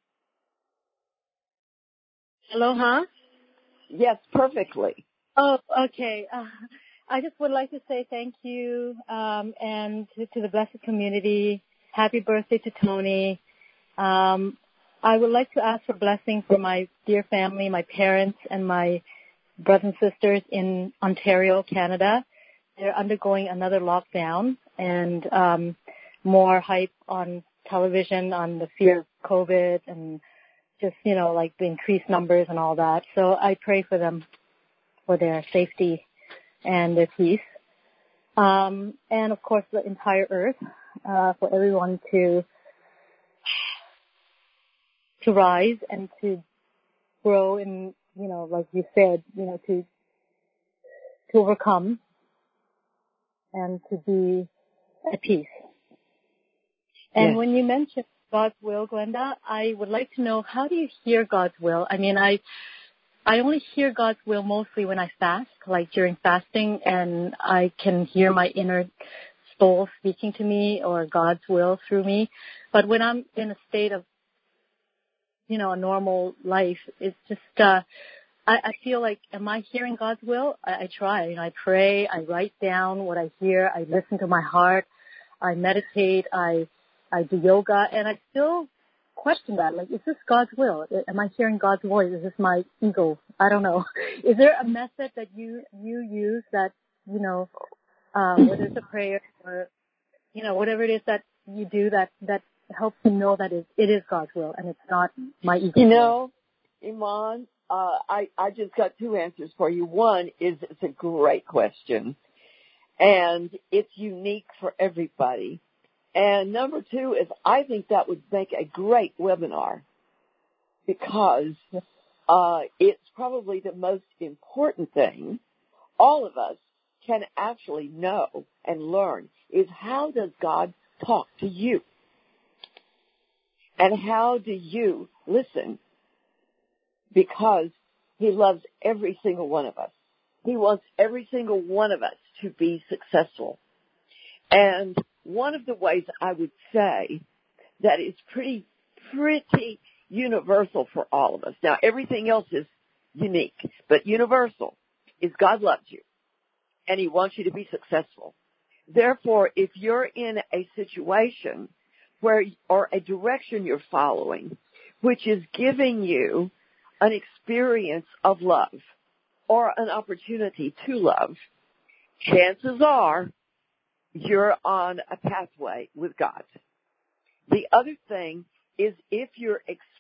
Hello, huh? Yes, perfectly. Oh, okay. Uh, I just would like to say thank you, um, and to, to the blessed community. Happy birthday to Tony. Um, I would like to ask for blessing for my dear family, my parents, and my brothers and sisters in Ontario, Canada. They're undergoing another lockdown, and um, more hype on television on the fear of COVID and just, you know, like the increased numbers and all that. So I pray for them, for their safety and their peace. Um, and, of course, the entire earth, uh, for everyone to to rise and to grow and, you know, like you said, you know, to to overcome and to be at peace. And yes. When you mentioned God's will, Glenda, I would like to know, how do you hear God's will? I mean, I I only hear God's will mostly when I fast, like during fasting, and I can hear my inner soul speaking to me or God's will through me. But when I'm in a state of, you know, a normal life, it's just, uh, I, I feel like, am I hearing God's will? I, I try. You know, I pray, I write down what I hear, I listen to my heart, I meditate, I I do yoga, and I still question that. Like, is this God's will? Am I hearing God's voice? Is this my ego? I don't know. Is there a method that you, you use that, you know, um, whether it's a prayer or, you know, whatever it is that you do that, that helps you know that it, it is God's will and it's not my ego? You know, Iman, uh, I, I just got two answers for you. One is it's a great question, and it's unique for everybody. And number two is I think that would make a great webinar, because uh, it's probably the most important thing all of us can actually know and learn is, how does God talk to you? And how do you listen? Because he loves every single one of us. He wants every single one of us to be successful. And one of the ways I would say that is pretty, pretty universal for all of us. Now, everything else is unique, but universal is God loves you, and he wants you to be successful. Therefore, if you're in a situation where, or a direction you're following, which is giving you an experience of love or an opportunity to love, chances are you're on a pathway with God. The other thing is, if you're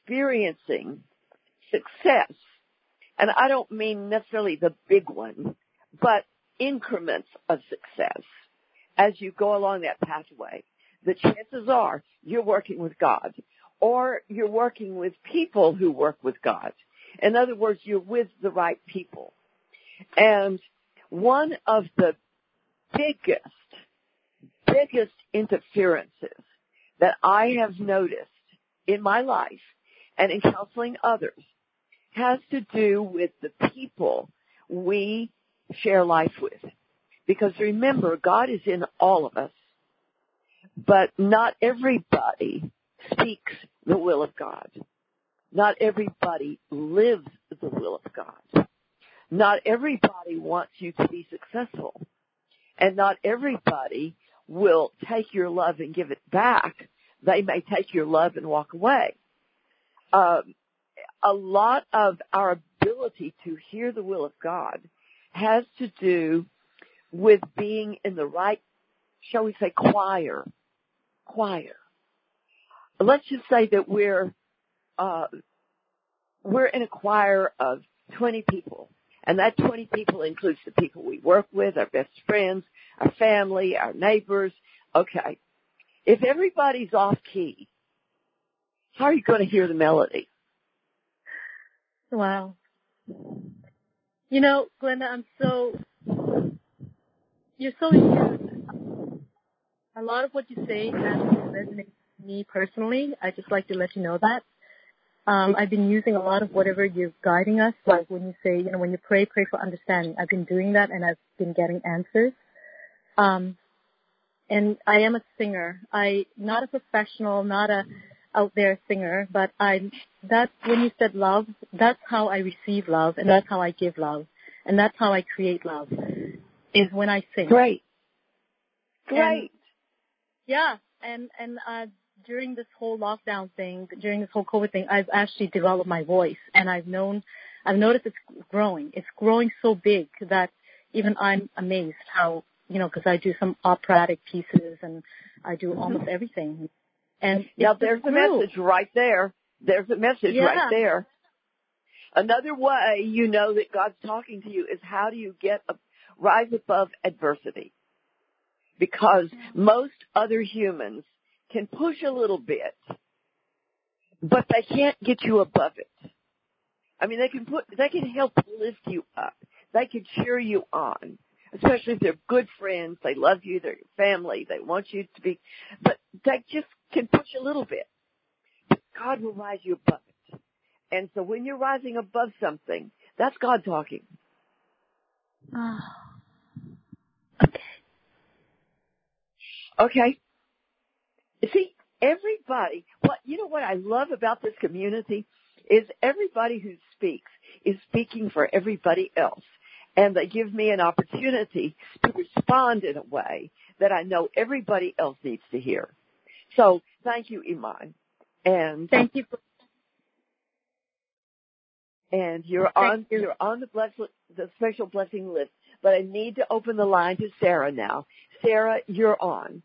experiencing success, and I don't mean necessarily the big one, but increments of success as you go along that pathway, the chances are you're working with God, or you're working with people who work with God. In other words, you're with the right people. And one of the biggest, biggest interferences that I have noticed in my life and in counseling others has to do with the people we share life with. Because remember, God is in all of us, but not everybody speaks the will of God. Not everybody lives the will of God. Not everybody wants you to be successful. And not everybody will take your love and give it back. They may take your love and walk away. Um, a lot of our ability to hear the will of God has to do with being in the right, shall we say, choir. Choir. Let's just say that we're uh, we're in a choir of twenty people, and that twenty people includes the people we work with, our best friends, our family, our neighbors. Okay, if everybody's off key, how are you going to hear the melody? Wow. You know, Glenda, I'm so, you're so in. A lot of what you say actually resonates with me personally. I just like to let you know that. Um, I've been using a lot of whatever you're guiding us, like when you say, you know, when you pray, pray for understanding. I've been doing that, and I've been getting answers. Um, and I am a singer. I, not a professional, not a out there singer, but I, that's when you said love, that's how I receive love, and that's how I give love, and that's how I create love, is when I sing. Great. Great. And, yeah, and, and, uh, during this whole lockdown thing, during this whole COVID thing, I've actually developed my voice, and I've known, I've noticed it's growing. It's growing so big that even I'm amazed how, you know, because I do some operatic pieces, and I do almost everything. And now there's a message right there. There's a message yeah. right there. Another way you know that God's talking to you is how do you get a, rise above adversity? Because most other humans can push a little bit, but they can't get you above it. I mean, they can put, they can help lift you up. They can cheer you on, especially if they're good friends. They love you. They're your family. They want you to be, but they just can push a little bit. But God will rise you above it. And so when you're rising above something, that's God talking. Oh. Okay. Okay. See, everybody, what, you know what I love about this community is everybody who speaks is speaking for everybody else. And they give me an opportunity to respond in a way that I know everybody else needs to hear. So thank you, Iman. And thank you. For- and you're thank on you. you're on the bless, the special blessing list. But I need to open the line to Sarah now. Sarah, you're on.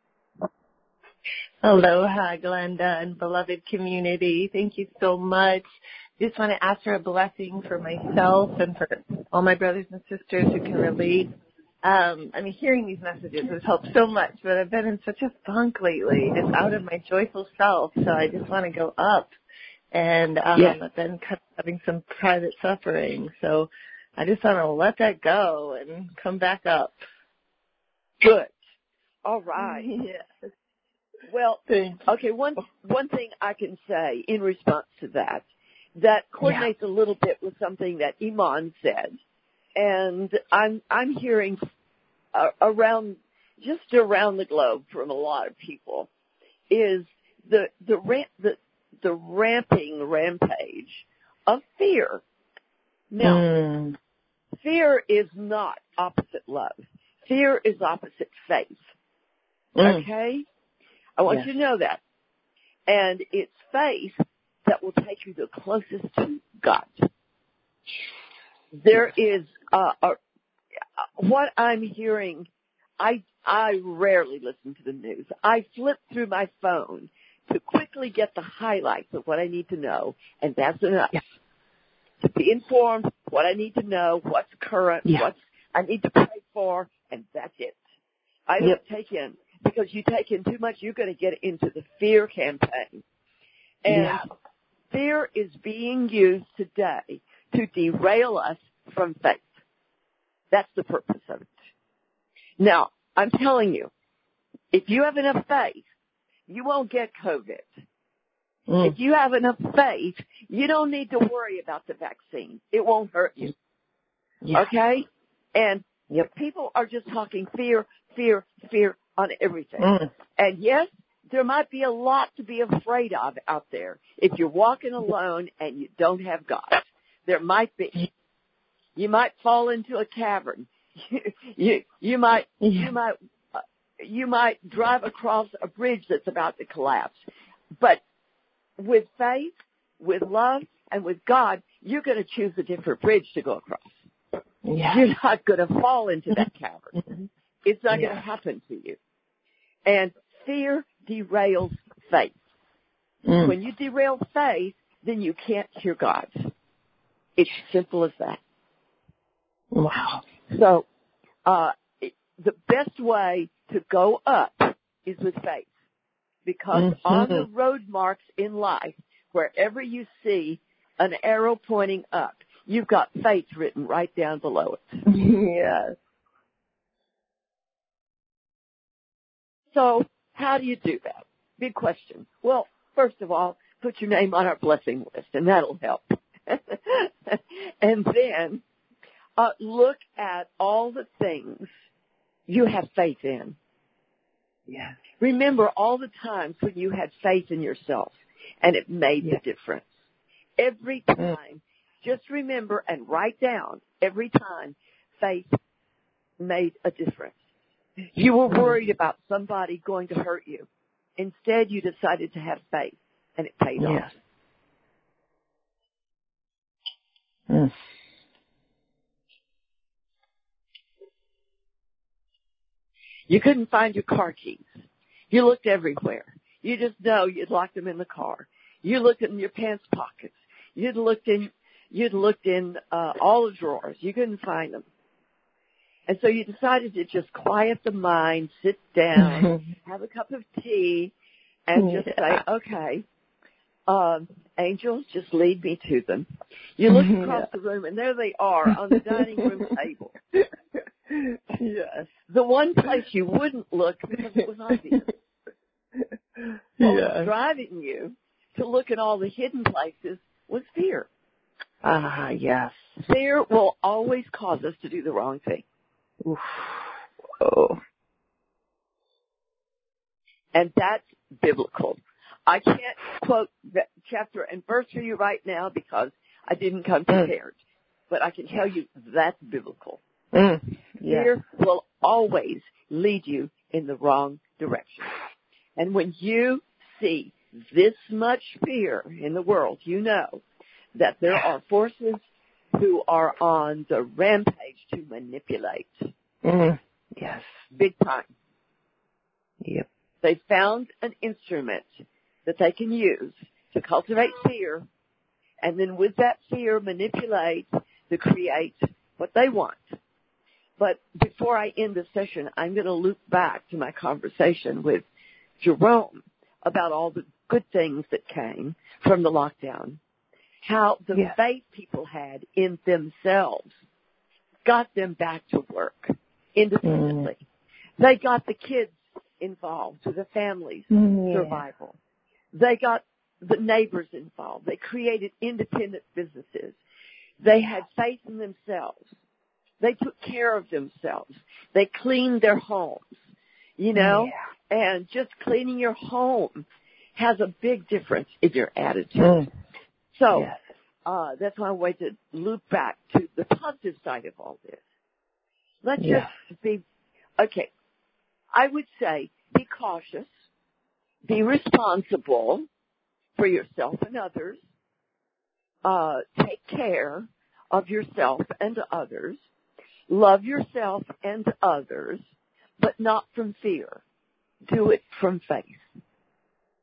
Aloha, Glenda, and beloved community. Thank you so much. Just want to ask for a blessing for myself and for all my brothers and sisters who can relate. Um, I mean, hearing these messages has helped so much, but I've been in such a funk lately, just out of my joyful self, so I just want to go up. And um, yes. I've been kind of having some private suffering, so I just want to let that go and come back up. Good. All right. Yes. Well, okay, one one thing I can say in response to that, that coordinates yeah. a little bit with something that Iman said, and I'm I'm hearing uh, around just around the globe from a lot of people is the the ramp the the ramping rampage of fear. Now, mm. fear is not opposite love. Fear is opposite faith. Mm. Okay? I want yes. you to know that. And it's faith that will take you the closest to God. There is, uh, a, what I'm hearing, I, I rarely listen to the news. I flip through my phone to quickly get the highlights of what I need to know, and that's enough. Yeah. To be informed, what I need to know, what's current, Yeah. what I need to pray for, and that's it. I don't Yep. take in, because you take in too much, you're going to get into the fear campaign. And Yeah. fear is being used today to derail us from faith. That's the purpose of it. Now, I'm telling you, if you have enough faith, you won't get COVID. Mm. If you have enough faith, you don't need to worry about the vaccine. It won't hurt you. Yeah. Okay? And Yep. people are just talking fear, fear, fear on everything. Mm. And yes, there might be a lot to be afraid of out there if you're walking alone and you don't have God. There might be. You might fall into a cavern. you you might you might uh, you might drive across a bridge that's about to collapse. But with faith, with love, and with God, you're going to choose a different bridge to go across. Yeah. You're not going to fall into that cavern. Mm-hmm. It's not Yeah. going to happen to you. And fear derails faith. Mm. When you derail faith, then you can't hear God. It's simple as that. Wow. So, uh, it, the best way to go up is with faith. Because Mm-hmm. on the road marks in life, wherever you see an arrow pointing up, you've got faith written right down below it. Yes. So how do you do that? Big question. Well, first of all, put your name on our blessing list, and that'll help. And then uh, look at all the things you have faith in. Yes. Remember all the times when you had faith in yourself, and it made Yes. the difference. Every time, just remember and write down every time faith made a difference. You were worried about somebody going to hurt you. Instead, you decided to have faith, and it paid Yes. off. Mm. You couldn't find your car keys. You looked everywhere. You just know you'd locked them in the car. You looked in your pants pockets. You'd looked in, you'd looked in uh, all the drawers. You couldn't find them. And so you decided to just quiet the mind, sit down, have a cup of tea, and just Yeah. say, okay, um, angels, just lead me to them. You look across Yeah. the room, and there they are on the dining room table. Yes. The one place you wouldn't look because it was obvious. What was Yes. driving you to look at all the hidden places was fear. Ah, yes. Fear will always cause us to do the wrong thing. Oof. Oh. And that's biblical. I can't quote the chapter and verse for you right now because I didn't come prepared. Mm. But I can tell you that's biblical. Mm. Yeah. Fear will always lead you in the wrong direction. And when you see this much fear in the world, you know that there are forces who are on the rampage to manipulate. Mm. Yes. Big time. Yep. They found an instrument that they can use to cultivate fear, and then with that fear manipulate to create what they want. But before I end the session, I'm going to loop back to my conversation with Jerome about all the good things that came from the lockdown, how the yeah. faith people had in themselves got them back to work independently. Mm. They got the kids involved with the family's mm, yeah. survival. They got the neighbors involved. They created independent businesses. They had faith in themselves. They took care of themselves. They cleaned their homes, you know, yeah. and just cleaning your home has a big difference in your attitude. Mm. So yes. uh, that's my way to loop back to the positive side of all this. Let's yeah. just be, okay, I would say be cautious, be responsible for yourself and others, uh, take care of yourself and others, love yourself and others, but not from fear. Do it from faith.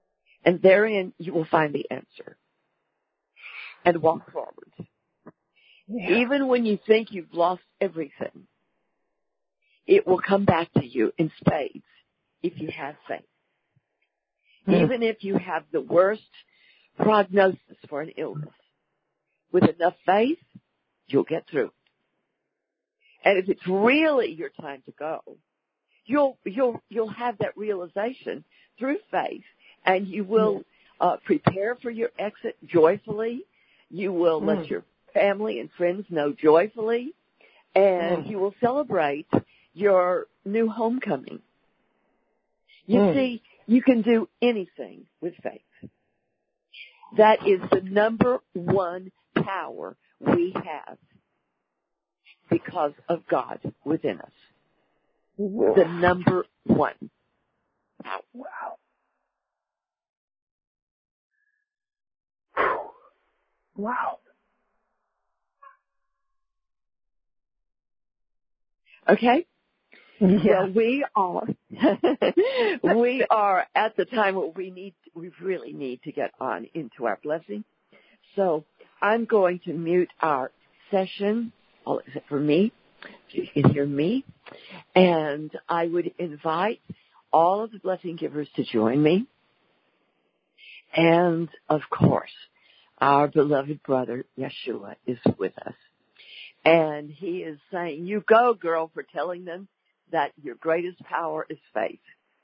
And therein you will find the answer. And walk forward. Yeah. Even when you think you've lost everything, it will come back to you in spades if you have faith. Mm. Even if you have the worst prognosis for an illness, with enough faith, you'll get through. And if it's really your time to go, you'll you'll you'll have that realization through faith, and you will uh, prepare for your exit joyfully. You will mm. let your family and friends know joyfully, and mm. you will celebrate your new homecoming. You mm. see, you can do anything with faith. That is the number one power we have because of God within us. Whoa. The number one power. Wow. Wow. Okay? Yeah. Well, we are, we are at the time where we need, we really need to get on into our blessing. So I'm going to mute our session, all except for me, so you can hear me. And I would invite all of the blessing givers to join me. And of course, our beloved brother Yeshua is with us. And he is saying, you go, girl, for telling them that your greatest power is faith.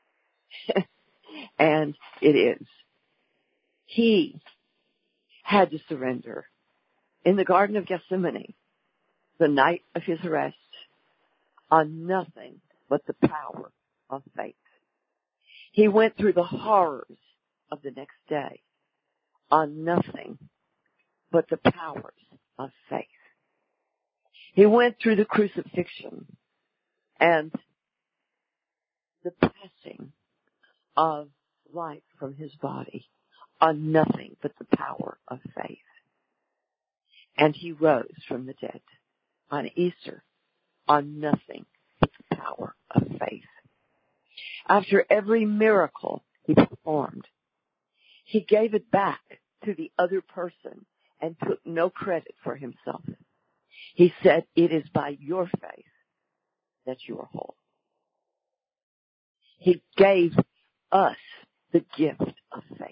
And it is. He had to surrender in the Garden of Gethsemane, the night of his arrest, on nothing but the power of faith. He went through the horrors of the next day on nothing but the powers of faith. He went through the crucifixion and the passing of life from his body on nothing but the power of faith. And he rose from the dead on Easter on nothing but the power of faith. After every miracle he performed, he gave it back to the other person and took no credit for himself. He said, it is by your faith that you are whole. He gave us the gift of faith.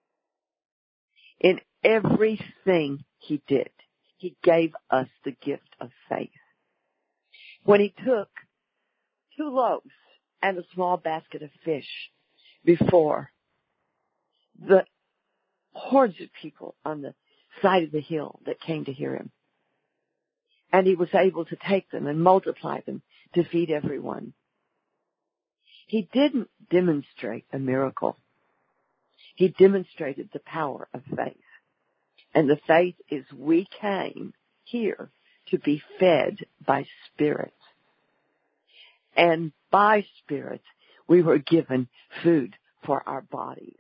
In everything he did, he gave us the gift of faith. When he took two loaves and a small basket of fish before the hordes of people on the side of the hill that came to hear him, and he was able to take them and multiply them to feed everyone, he didn't demonstrate a miracle. He demonstrated the power of faith. And the faith is we came here to be fed by Spirit. And by Spirit, we were given food for our bodies.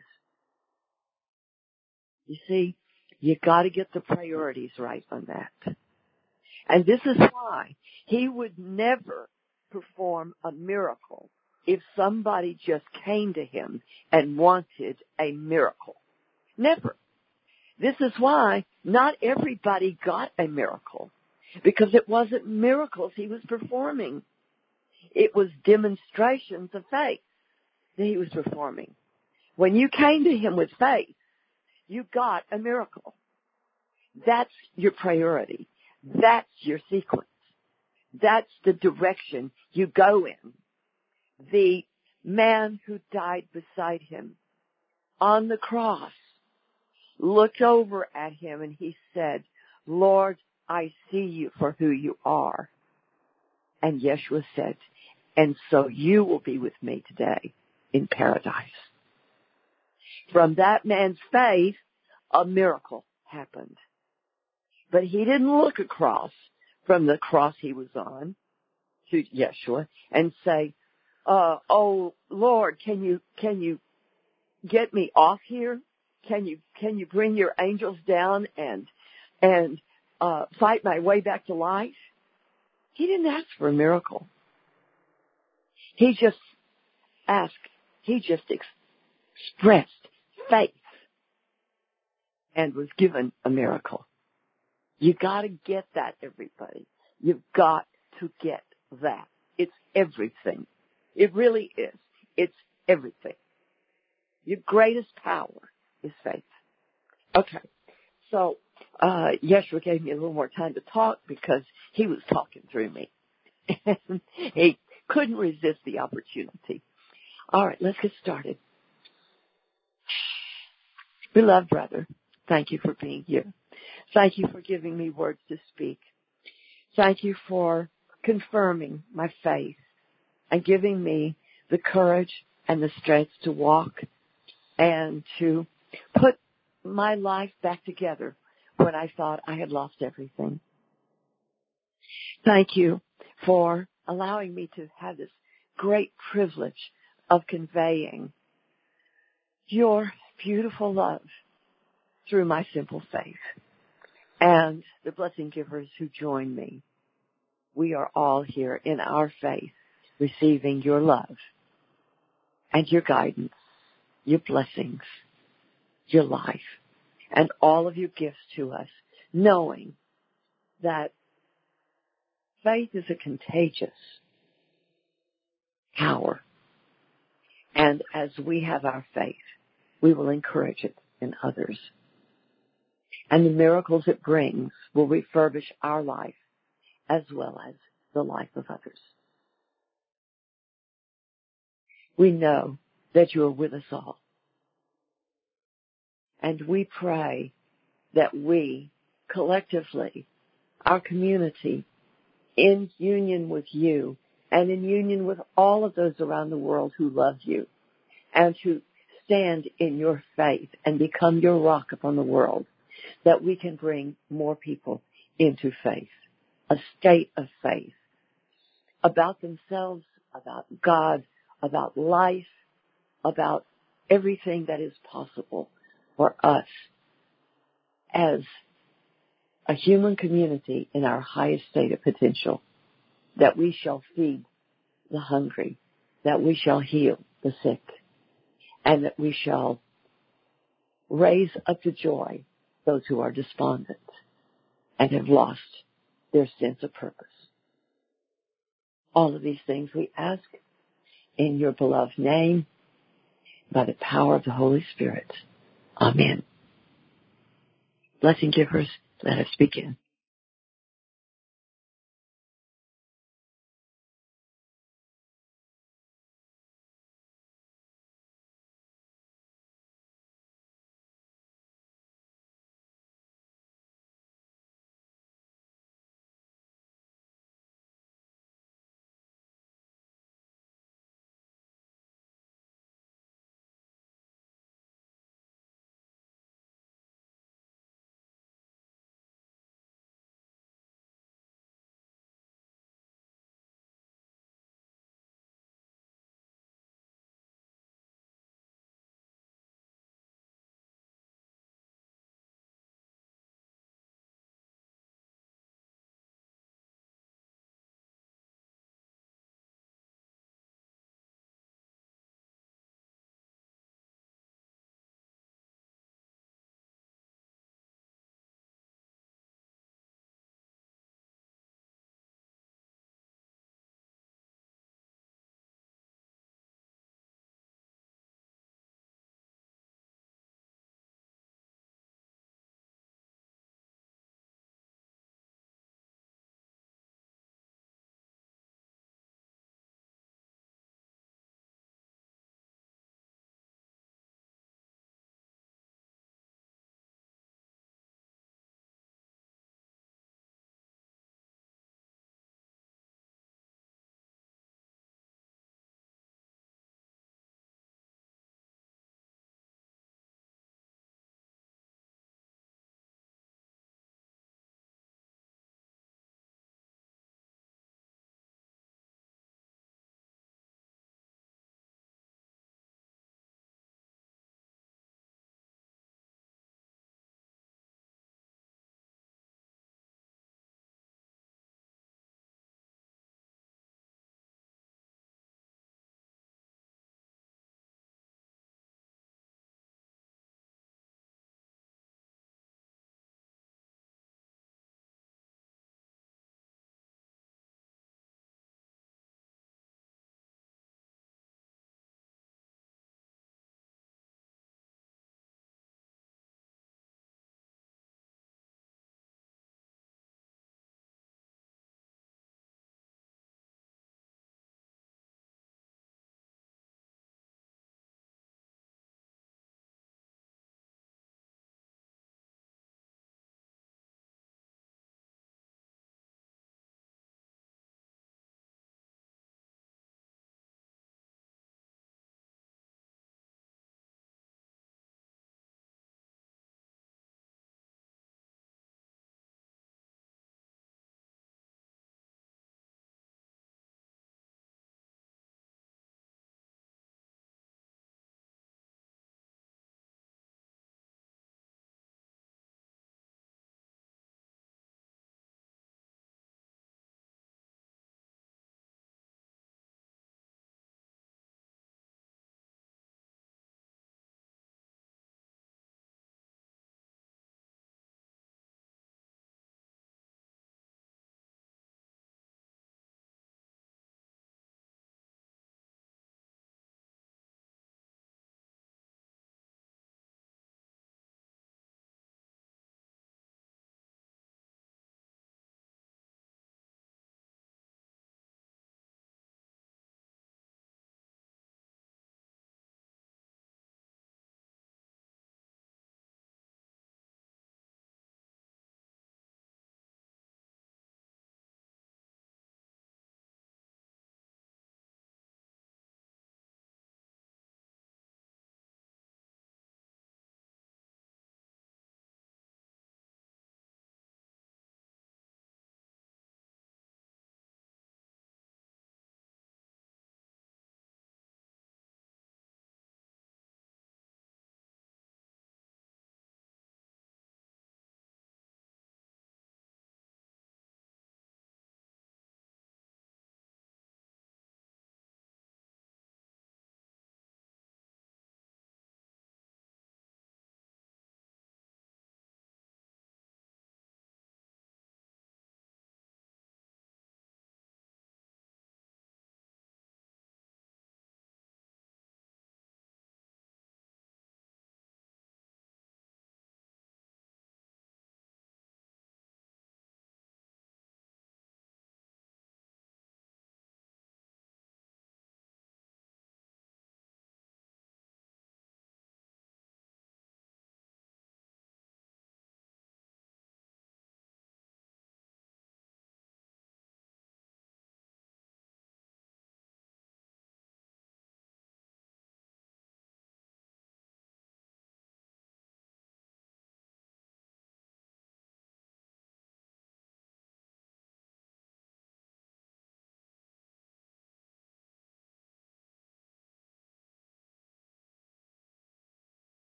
You see, you got to get the priorities right on that. And this is why he would never perform a miracle if somebody just came to him and wanted a miracle. Never. This is why not everybody got a miracle, because it wasn't miracles he was performing. It was demonstrations of faith that he was performing. When you came to him with faith, you got a miracle. That's your priority. That's your sequence. That's the direction you go in. The man who died beside him on the cross looked over at him and he said, Lord, I see you for who you are. And Yeshua said, and so you will be with me today in paradise. From that man's faith, a miracle happened. But he didn't look across from the cross he was on to Yeshua and say, uh, oh, Lord, can you, can you get me off here? Can you, can you bring your angels down and, and, uh, fight my way back to life? He didn't ask for a miracle. He just asked, he just ex- expressed faith and was given a miracle. You got to get that, everybody. You've got to get that. It's everything. It really is. It's everything. Your greatest power is faith. Okay. So, uh, Yeshua gave me a little more time to talk because he was talking through me. And he couldn't resist the opportunity. All right, let's get started. Beloved brother, thank you for being here. Thank you for giving me words to speak. Thank you for confirming my faith and giving me the courage and the strength to walk and to put my life back together when I thought I had lost everything. Thank you for allowing me to have this great privilege of conveying your beautiful love through my simple faith. And the blessing givers who join me, we are all here in our faith, receiving your love and your guidance, your blessings, your life, and all of your gifts to us, knowing that faith is a contagious power. And as we have our faith, we will encourage it in others. And the miracles it brings will refurbish our life as well as the life of others. We know that you are with us all. And we pray that we, collectively, our community, in union with you and in union with all of those around the world who love you and who stand in your faith and become your rock upon the world, that we can bring more people into faith, a state of faith, about themselves, about God, about life, about everything that is possible for us as a human community in our highest state of potential, that we shall feed the hungry, that we shall heal the sick, and that we shall raise up to joy those who are despondent and have lost their sense of purpose. All of these things we ask in your beloved name, by the power of the Holy Spirit. Amen. Blessing givers, let us begin.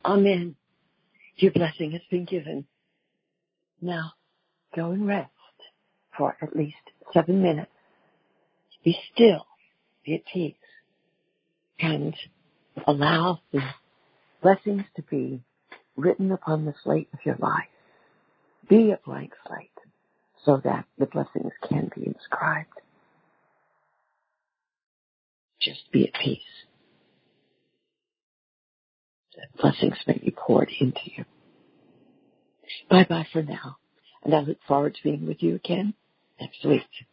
Amen. Your blessing has been given. Now, go and rest for at least seven minutes. Be still, be at peace, and allow the blessings to be written upon the slate of your life. Be a blank slate so that the blessings can be inscribed. Just be at peace. The blessings may be poured into you. Bye-bye for now, and I look forward to being with you again next week.